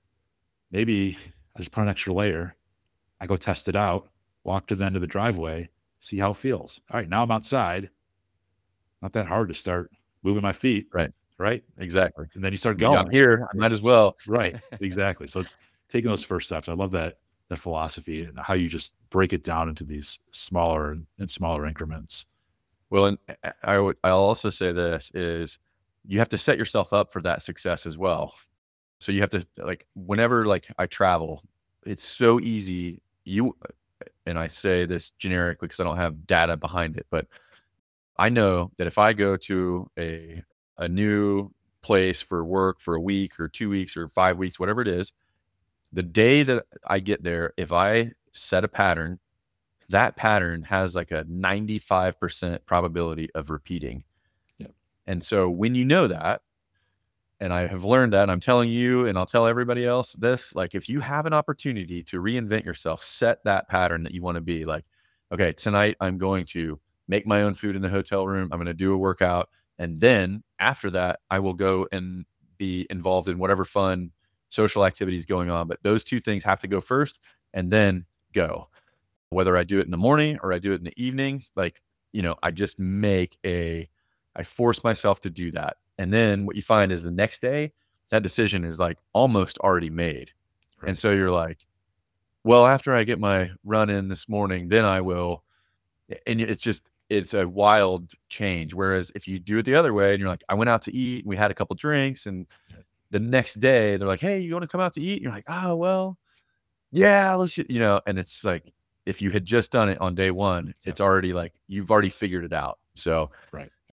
Maybe I just put an extra layer. I go test it out, walk to the end of the driveway, see how it feels. All right, now I'm outside. Not that hard to start moving my feet. Right. Right. Exactly. And then you start Yeah, going. I'm here. I might as well. Right. Exactly. So it's taking those first steps. I love that, that philosophy and how you just break it down into these smaller and, and smaller increments. Well, and I- I would, I'll also say this is you have to set yourself up for that success as well. So you have to, like, whenever like I travel, it's so easy. You, and I say this generically because I don't have data behind it, but I know that if I go to a, a new place for work for a week or two weeks or five weeks, whatever it is, the day that I get there, if I set a pattern, that pattern has like a ninety-five percent probability of repeating. Yep. And so when you know that, and I have learned that, and I'm telling you, and I'll tell everybody else this, like, if you have an opportunity to reinvent yourself, set that pattern that you want to be like, okay, tonight I'm going to make my own food in the hotel room. I'm going to do a workout. And then after that, I will go and be involved in whatever fun social activities going on. But those two things have to go first and then go. Whether I do it in the morning or I do it in the evening, like, you know, I just make a, I force myself to do that. And then what you find is the next day, that decision is like almost already made. Right. And so you're like, well, after I get my run in this morning, then I will. And it's just, it's a wild change. Whereas if you do it the other way and you're like, I went out to eat, we had a couple drinks, and the next day they're like, hey, you want to come out to eat? And you're like, oh, well, yeah, let's, you know, and it's like, if you had just done it on day one, it's already like, you've already figured it out. So Right.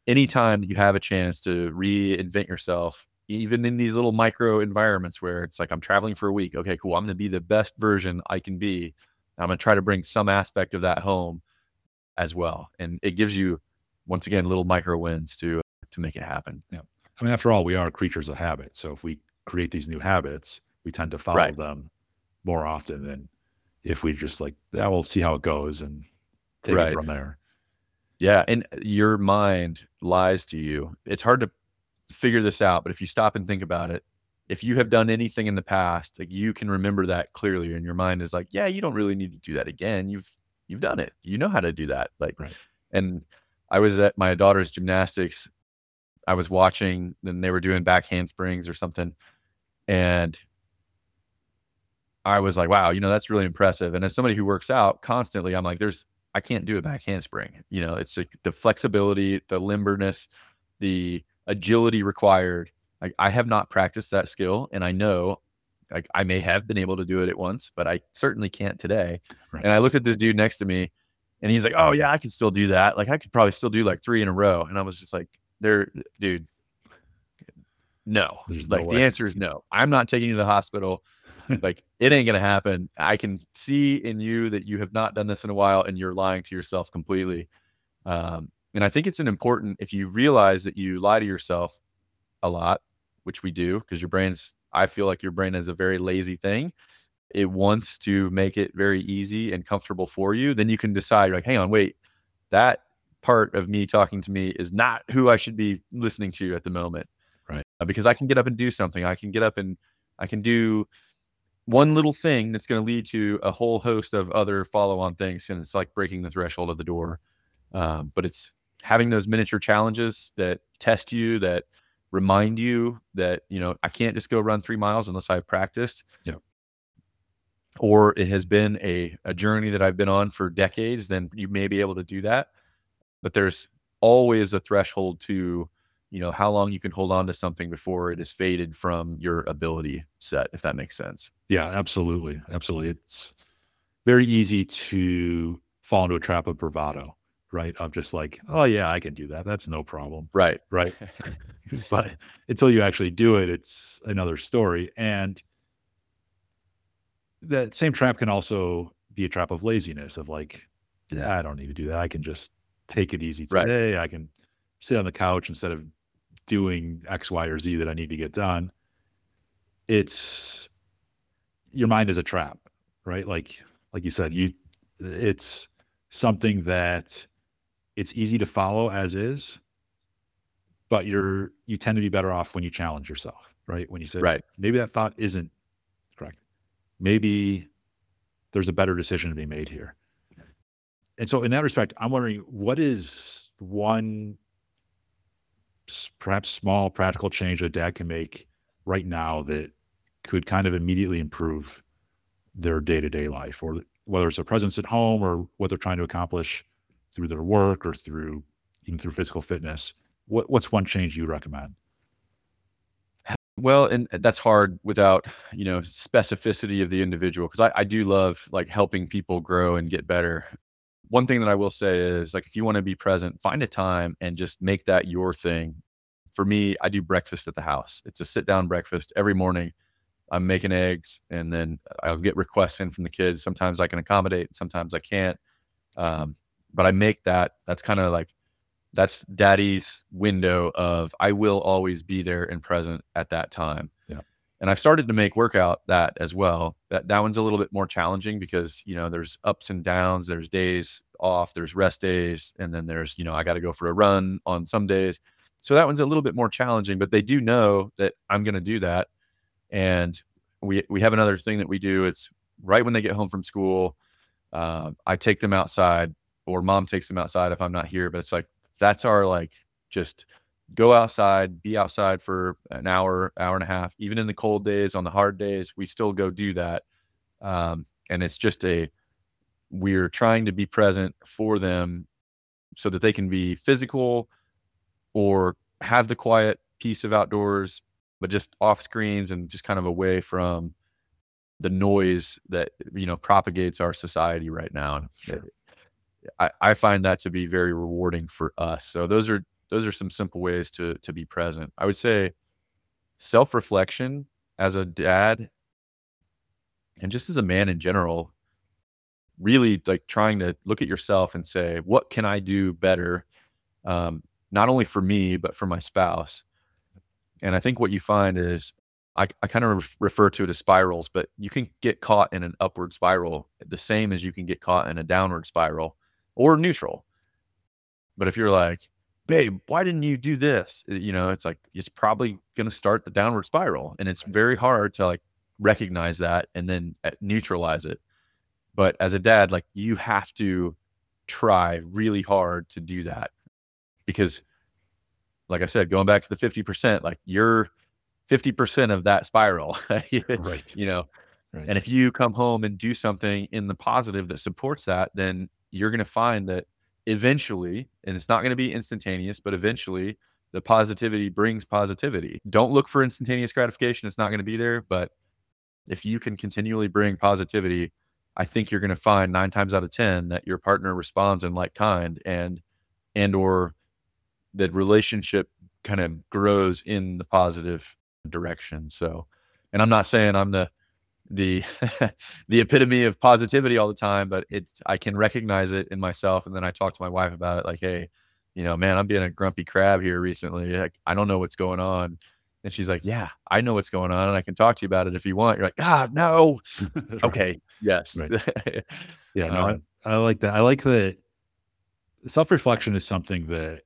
anytime you have a chance to reinvent yourself, even in these little micro environments where it's like, I'm traveling for a week. Okay, cool. I'm going to be the best version I can be. I'm going to try to bring some aspect of that home as well. And it gives you, once again, little micro wins to, to make it happen. Yeah. I mean, after all, we are creatures of habit. So if we create these new habits, we tend to follow Right. them more often than if we just like, yeah, we'll see how it goes and take Right. it from there. Yeah. And your mind lies to you. It's hard to figure this out, but if you stop and think about it, if you have done anything in the past, like you can remember that clearly, and your mind is like, yeah, you don't really need to do that again. You've, you've done it. You know how to do that. Like, Right. And I was at my daughter's gymnastics. I was watching, and they were doing back handsprings or something. And I was like, wow, you know, that's really impressive. And as somebody who works out constantly, I'm like, there's, I can't do a back handspring. You know, it's like the flexibility, the limberness, the agility required. Like, I have not practiced that skill, and I know like I may have been able to do it at once, but I certainly can't today. Right. And I looked at this dude next to me, and he's like, oh yeah, I can still do that. Like I could probably still do like three in a row. And I was just like, there, dude, no. There's no like way. The answer is no. I'm not taking you to the hospital. Like it ain't going to happen. I can see in you that you have not done this in a while, and you're lying to yourself completely. Um, and I think it's an important, if you realize that you lie to yourself a lot, which we do, because your brain's, I feel like your brain is a very lazy thing. It wants to make it very easy and comfortable for you. Then you can decide, you're like, hang on, wait, that part of me talking to me is not who I should be listening to at the moment. Right. Uh, because I can get up and do something. I can get up and I can do one little thing that's going to lead to a whole host of other follow-on things. And it's like breaking the threshold of the door. Um, but it's having those miniature challenges that test you, that remind you that, you know, I can't just go run three miles unless I've practiced. Yeah. Or it has been a, a journey that I've been on for decades, then you may be able to do that. But there's always a threshold to, you know, how long you can hold on to something before it is faded from your ability set, if that makes sense. Yeah, absolutely. Absolutely. It's very easy to fall into a trap of bravado, right? Of just like, oh yeah, I can do that. That's no problem. Right. Right. But until you actually do it, it's another story. And that same trap can also be a trap of laziness of like, yeah, I don't need to do that. I can just take it easy Right. today. I can sit on the couch instead of doing X, Y, or Z that I need to get done. It's, your mind is a trap, right? Like, like you said, you, it's something that it's easy to follow as is, but you're, you tend to be better off when you challenge yourself, right? When you say, Right. maybe that thought isn't correct. Maybe there's a better decision to be made here. And so in that respect, I'm wondering, what is one s- perhaps small practical change a dad can make right now that could kind of immediately improve their day-to-day life, or whether it's a presence at home or what they're trying to accomplish through their work or through even through physical fitness? What, what's one change you recommend? Well, and that's hard without, you know, specificity of the individual. Cause I, I do love like helping people grow and get better. One thing that I will say is like, if you want to be present, find a time and just make that your thing. For me, I do breakfast at the house. It's a sit down breakfast every morning. I'm making eggs, and then I'll get requests in from the kids. Sometimes I can accommodate, sometimes I can't. Um, but I make that, that's kind of like, that's daddy's window of I will always be there and present at that time. Yeah. And I've started to make workout that as well. That that one's a little bit more challenging because, you know, there's ups and downs, there's days off, there's rest days, and then there's, you know, I got to go for a run on some days. So that one's a little bit more challenging, but they do know that I'm going to do that. And we we have another thing that we do. It's right when they get home from school, uh, I take them outside, or mom takes them outside if I'm not here. But it's like, that's our like, just go outside, be outside for an hour, hour and a half. Even in the cold days, on the hard days, we still go do that. Um, and it's just a, we're trying to be present for them so that they can be physical or have the quiet piece of outdoors, but just off screens and just kind of away from the noise that, you know, propagates our society right now. And Sure. I, I find that to be very rewarding for us. So those are those are some simple ways to to be present. I would say self-reflection as a dad and just as a man in general, really like trying to look at yourself and say, what can I do better? Um, not only for me, but for my spouse. And I think what you find is I, I kind of re- refer to it as spirals, but you can get caught in an upward spiral the same as you can get caught in a downward spiral or neutral. But if you're like, babe, why didn't you do this? You know, it's like, it's probably going to start the downward spiral. And it's very hard to like recognize that and then uh, neutralize it. But as a dad, like you have to try really hard to do that because like I said, going back to the fifty percent, like you're fifty percent of that spiral, Right. you know, Right. and if you come home and do something in the positive that supports that, then you're going to find that eventually, and it's not going to be instantaneous, but eventually the positivity brings positivity. Don't look for instantaneous gratification. It's not going to be there. But if you can continually bring positivity, I think you're going to find nine times out of ten that your partner responds in like kind and, and, or that relationship kind of grows in the positive direction. So, and I'm not saying I'm the, the, the epitome of positivity all the time, but it's, I can recognize it in myself. And then I talk to my wife about it. Like, hey, you know, man, I'm being a grumpy crab here recently. Like, I don't know what's going on. And she's like, yeah, I know what's going on and I can talk to you about it if you want. You're like, ah, no. Right. Okay. Yes. Right. Yeah. No, Um, I, I like that. I like that self-reflection is something that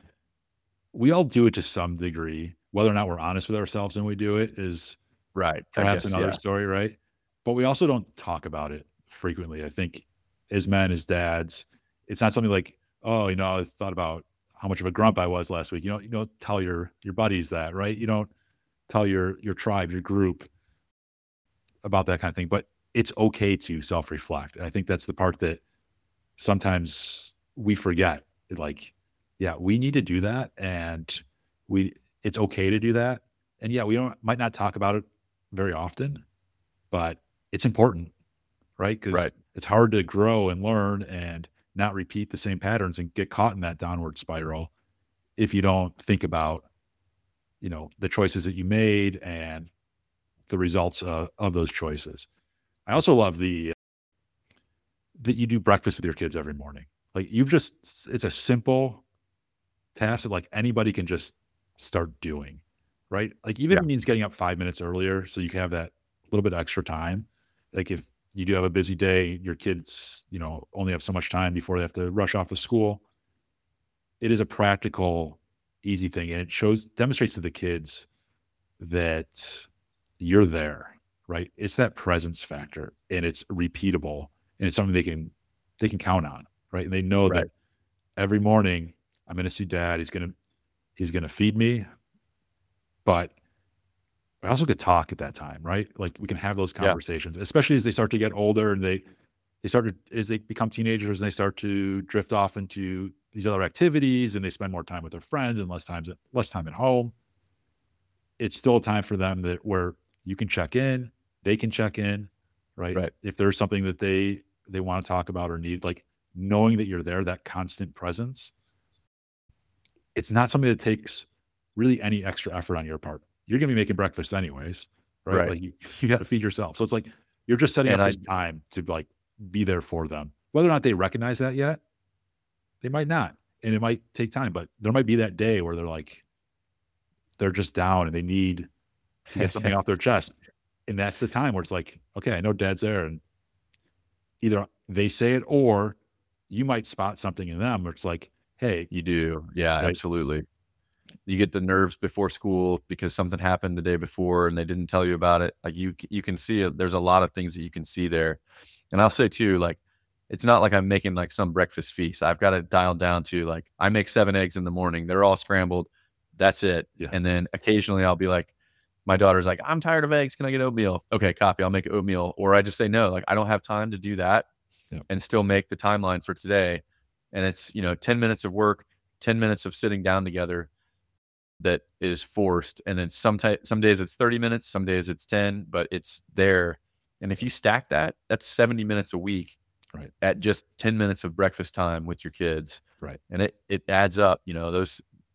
we all do it to some degree. Whether or not we're honest with ourselves and we do it is right. I perhaps guess, another yeah. story, right? But we also don't talk about it frequently. I think as men, as dads, it's not something like, oh, you know, I thought about how much of a grump I was last week. You don't, you don't tell your your buddies that, right? You don't tell your your tribe, your group about that kind of thing. But it's okay to self-reflect. I think that's the part that sometimes we forget. Like, yeah, we need to do that, and we it's okay to do that. And yeah, we don't might not talk about it very often, but it's important, right? Because Right. it's hard to grow and learn and not repeat the same patterns and get caught in that downward spiral if you don't think about, you know, the choices that you made and the results uh, of those choices. I also love the that you do breakfast with your kids every morning. Like you've just, it's a simple task that like anybody can just start doing, right? Like even Yeah. it means getting up five minutes earlier so you can have that little bit extra time. Like if you do have a busy day, your kids, you know, only have so much time before they have to rush off to school. It is a practical, easy thing. And it shows, demonstrates to the kids that you're there, right? It's that presence factor and it's repeatable and it's something they can, they can count on, right? And they know Right. that every morning I'm going to see dad. He's going to, he's going to feed me, but I also could talk at that time, right? Like we can have those Yeah. conversations, especially as they start to get older and they, they start to, as they become teenagers and they start to drift off into these other activities and they spend more time with their friends and less time, less time at home. It's still a time for them that where you can check in, they can check in, right? Right. If there's something that they, they want to talk about or need, like knowing that you're there, that constant presence, it's not something that takes really any extra effort on your part. You're going to be making breakfast anyways, right? Right. Like you, you got to feed yourself. So it's like, you're just setting And up I- this time to like be there for them. Whether or not they recognize that yet, they might not. And it might take time, but there might be that day where they're like, they're just down and they need to get something off their chest. And that's the time where it's like, okay, I know dad's there. And either they say it or you might spot something in them where it's like, hey, You do. Yeah, Right. absolutely. You get the nerves before school because something happened the day before and they didn't tell you about it. Like you, you can see it. There's a lot of things that you can see there. And I'll say too, like, it's not like I'm making like some breakfast feast. I've got to dial down to like, I make seven eggs in the morning. They're all scrambled. That's it. Yeah. And then occasionally I'll be like, my daughter's like, I'm tired of eggs. Can I get oatmeal? Okay, copy. I'll make oatmeal. Or I just say, no, like I don't have time to do that Yeah. and still make the timeline for today. And it's, you know, ten minutes of work, ten minutes of sitting down together that is forced. And then some, t- some days it's thirty minutes, some days it's ten, but it's there. And if you stack that, that's seventy minutes a week Right. at just ten minutes of breakfast time with your kids. Right. And it, it adds up, you know, those,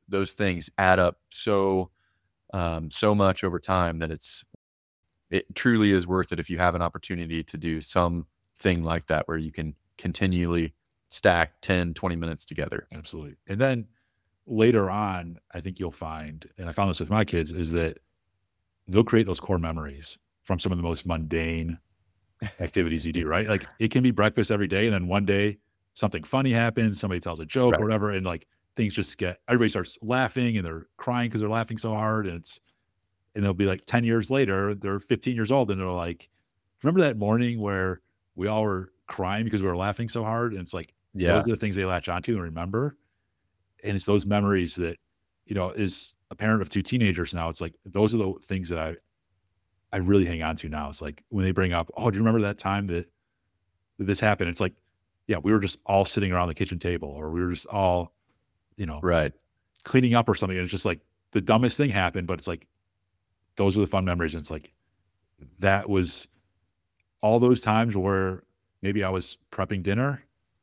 those things add up so, um, so much over time that it's, it truly is worth it if you have an opportunity to do something like that where you can continually stack ten, twenty minutes together. Absolutely. And then later on, I think you'll find, and I found this with my kids, is that they'll create those core memories from some of the most mundane activities you do, right? Like it can be breakfast every day. And then one day something funny happens, somebody tells a joke Right. or whatever. And like things just get, everybody starts laughing and they're crying because they're laughing so hard. And it's, and they'll be like ten years later, they're fifteen years old. And they're like, remember that morning where we all were crying because we were laughing so hard? And it's like, Yeah. those are the things they latch onto and remember. And it's those memories that, you know, as a parent of two teenagers now, it's like, those are the things that I, I really hang on to now. It's like when they bring up, oh, do you remember that time that, that this happened? It's like, yeah, we were just all sitting around the kitchen table, or we were just all, you know, Right. cleaning up or something. And it's just like the dumbest thing happened, but it's like, those are the fun memories. And it's like, that was all those times where maybe I was prepping dinner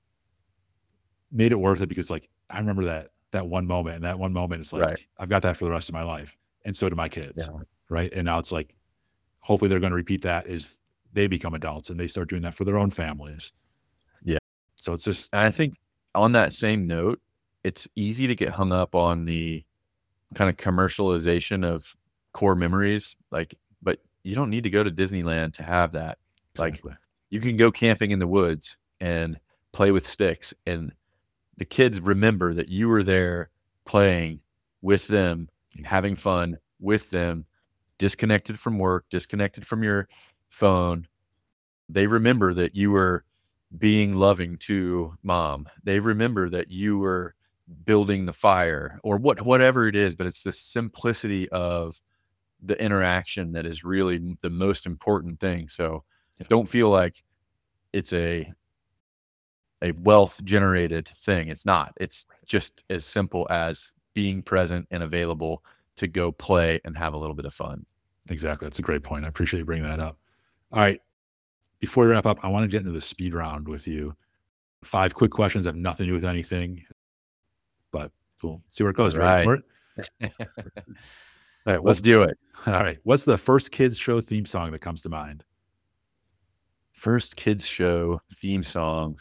made it worth it, because like, I remember that, that one moment, and that one moment is like, Right. I've got that for the rest of my life. And so do my kids. Yeah. Right. And now it's like, hopefully they're going to repeat that as they become adults and they start doing that for their own families. Yeah. So it's just, And I think on that same note, it's easy to get hung up on the kind of commercialization of core memories. Like, but you don't need to go to Disneyland to have that. exactly. Like, you can go camping in the woods and play with sticks, and the kids remember that you were there playing with them, having fun with them, disconnected from work, disconnected from your phone. They remember that you were being loving to mom. They remember that you were building the fire, or what, whatever it is, but it's the simplicity of the interaction that is really the most important thing. So Yeah. don't feel like it's a, a wealth generated thing. It's not. It's just as simple as being present and available to go play and have a little bit of fun. Exactly. That's a great point. I appreciate you bringing that up. All right. Before we wrap up, I want to get into the speed round with you. Five quick questions that have nothing to do with anything, but we'll see where it goes. All Right. right. All right. Let's What's, do it. all right. What's the first kids show theme song that comes to mind? First kids show theme song,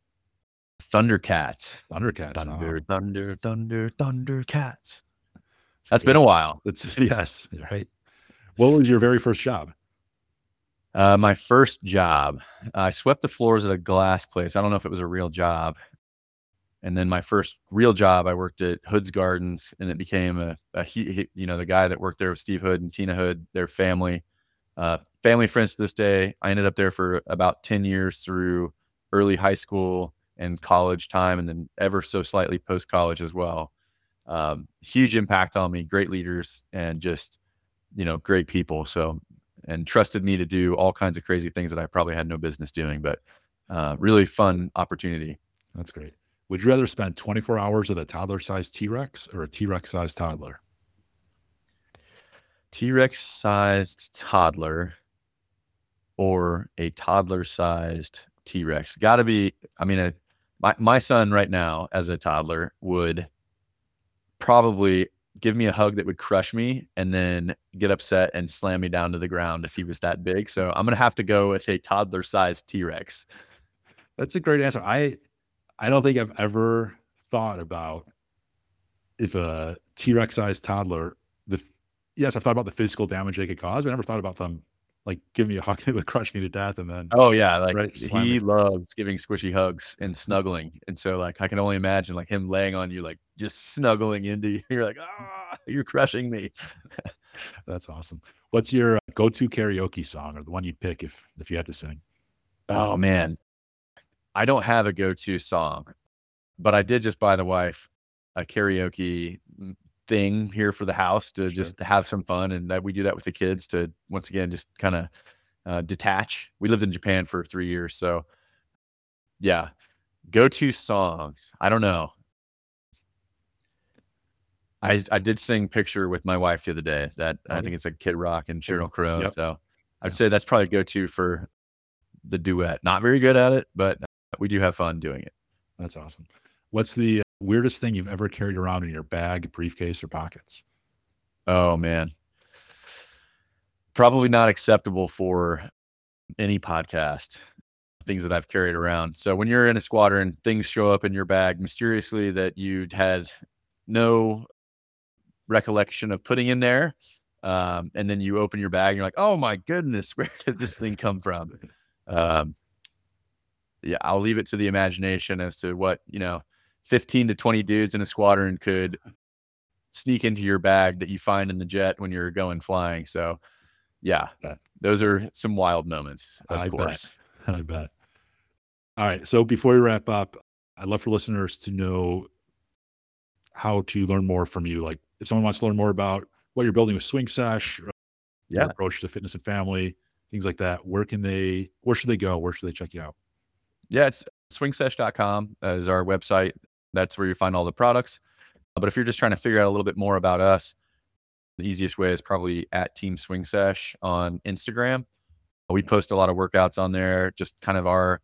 Thundercats. Thundercats. Thunder, Oh, thunder, thunder, Thundercats. That's been a while. that's yes. Right. What was your very first job? Uh, my first job, I swept the floors at a glass place. I don't know if it was a real job. And then my first real job, I worked at Hood's Gardens, and it became a, a he, he- you know, the guy that worked there was Steve Hood and Tina Hood, their family, uh, family friends to this day. I ended up there for about ten years through early high school and college time, and then ever so slightly post-college as well. Um, huge impact on me, great leaders, and just, you know, great people. So, and trusted me to do all kinds of crazy things that I probably had no business doing, but uh, really fun opportunity. That's great. Would you rather spend twenty-four hours with a toddler-sized T-Rex or a T-Rex-sized toddler? T-Rex sized toddler or a toddler sized T-Rex. Got to be, I mean, a, my, my son right now as a toddler would probably give me a hug that would crush me and then get upset and slam me down to the ground if he was that big. So I'm going to have to go with a toddler sized T-Rex. That's a great answer. I I don't think I've ever thought about if a T-Rex sized toddler, the yes, I've thought about the physical damage they could cause, but I never thought about them like giving me a hug that would crush me to death. And then Oh yeah. Like Right, slam he it. loves giving squishy hugs and snuggling. And so like, I can only imagine like him laying on you, like just snuggling into you. You're like, ah, you're crushing me. That's awesome. What's your uh, go-to karaoke song, or the one you'd pick if if you had to sing? Oh man. I don't have a go-to song, but I did just buy the wife a karaoke thing here for the house to Sure. just have some fun. And that we do that with the kids to, once again, just kind of uh, detach. We lived in Japan for three years. So yeah, go-to songs. I don't know. I I did sing Picture with my wife the other day. That Oh, I yeah. think it's like Kid Rock and Sheryl Crow. Yep. So I'd Yeah. say that's probably go-to for the duet. Not very good at it, but we do have fun doing it. That's awesome. What's the Weirdest thing you've ever carried around in your bag, briefcase, or pockets? Oh man. Probably not acceptable for any podcast, things that I've carried around. So when you're in a squadron, things show up in your bag mysteriously that you'd had no recollection of putting in there. Um, and then you open your bag and you're like, oh my goodness, where did this thing come from? Um, yeah, I'll leave it to the imagination as to what, you know, fifteen to twenty dudes in a squadron could sneak into your bag that you find in the jet when you're going flying. So yeah, those are some wild moments, of I course. bet. I bet. All right. So before we wrap up, I'd love for listeners to know how to learn more from you. Like if someone wants to learn more about what you're building with Swing Sesh, your Yeah. approach to fitness and family, things like that, where can they, where should they go? Where should they check you out? Yeah, it's swing sesh dot com uh, is our website. That's where you find all the products. But if you're just trying to figure out a little bit more about us, the easiest way is probably at Team Swing Sesh on Instagram. We post a lot of workouts on there, just kind of our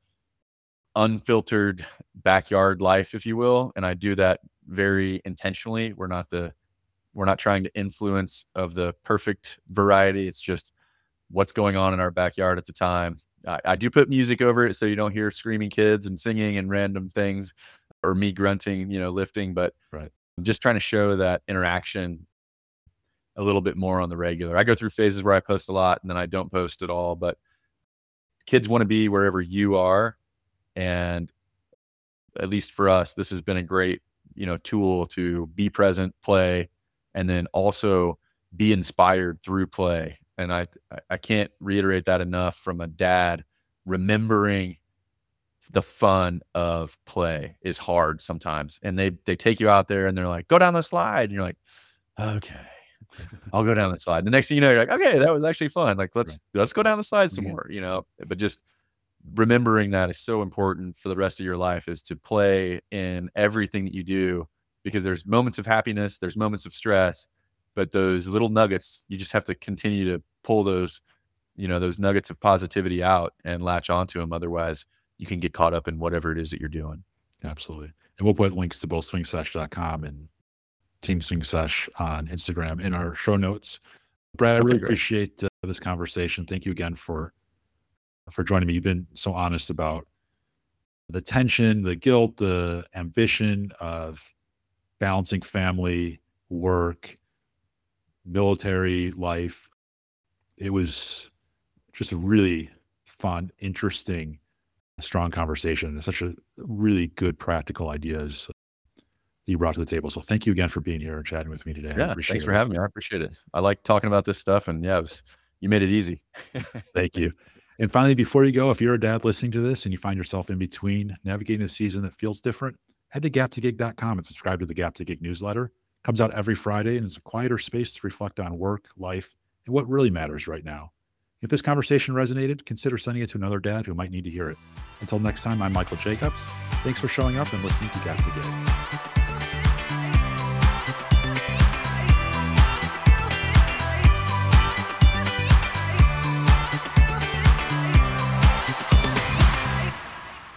unfiltered backyard life, if you will. And I do that very intentionally. We're not the, we're not trying to influence of the perfect variety. It's just what's going on in our backyard at the time. I, I do put music over it so you don't hear screaming kids and singing and random things or me grunting, you know, lifting, but right. I'm just trying to show that interaction a little bit more on the regular. I go through phases where I post a lot and then I don't post at all, but kids want to be wherever you are. And at least for us, this has been a great, you know, tool to be present, play, and then also be inspired through play. And I, I can't reiterate that enough from a dad. Remembering the fun of play is hard sometimes. And they, they take you out there and they're like, go down the slide. And you're like, okay, I'll go down the slide. The next thing you know, you're like, okay, that was actually fun. Like, let's, right. let's go down the slide some yeah. more, you know, but just remembering that is so important for the rest of your life, is to play in everything that you do, because there's moments of happiness, there's moments of stress, but those little nuggets, you just have to continue to pull those, you know, those nuggets of positivity out and latch onto them. Otherwise you can get caught up in whatever it is that you're doing. Absolutely. And we'll put links to both swing sesh dot com and Team Swing Sesh on Instagram in our show notes. Brad, I okay, really great. appreciate uh, this conversation. Thank you again for, for joining me. You've been so honest about the tension, the guilt, the ambition of balancing family, work, military life. It was just a really fun, interesting, strong conversation. It's such a really good practical ideas that you brought to the table. So thank you again for being here and chatting with me today. Yeah, thanks for it. having me. I appreciate it. I like talking about this stuff, and yeah, it was, you made it easy. Thank you. And finally, before you go, if you're a dad listening to this and you find yourself in between navigating a season that feels different, head to gap to gig dot com and subscribe to the Gap to Gig newsletter. It comes out every Friday and it's a quieter space to reflect on work, life, and what really matters right now. If this conversation resonated, consider sending it to another dad who might need to hear it. Until next time, I'm Michael Jacobs. Thanks for showing up and listening to Gap to Gig.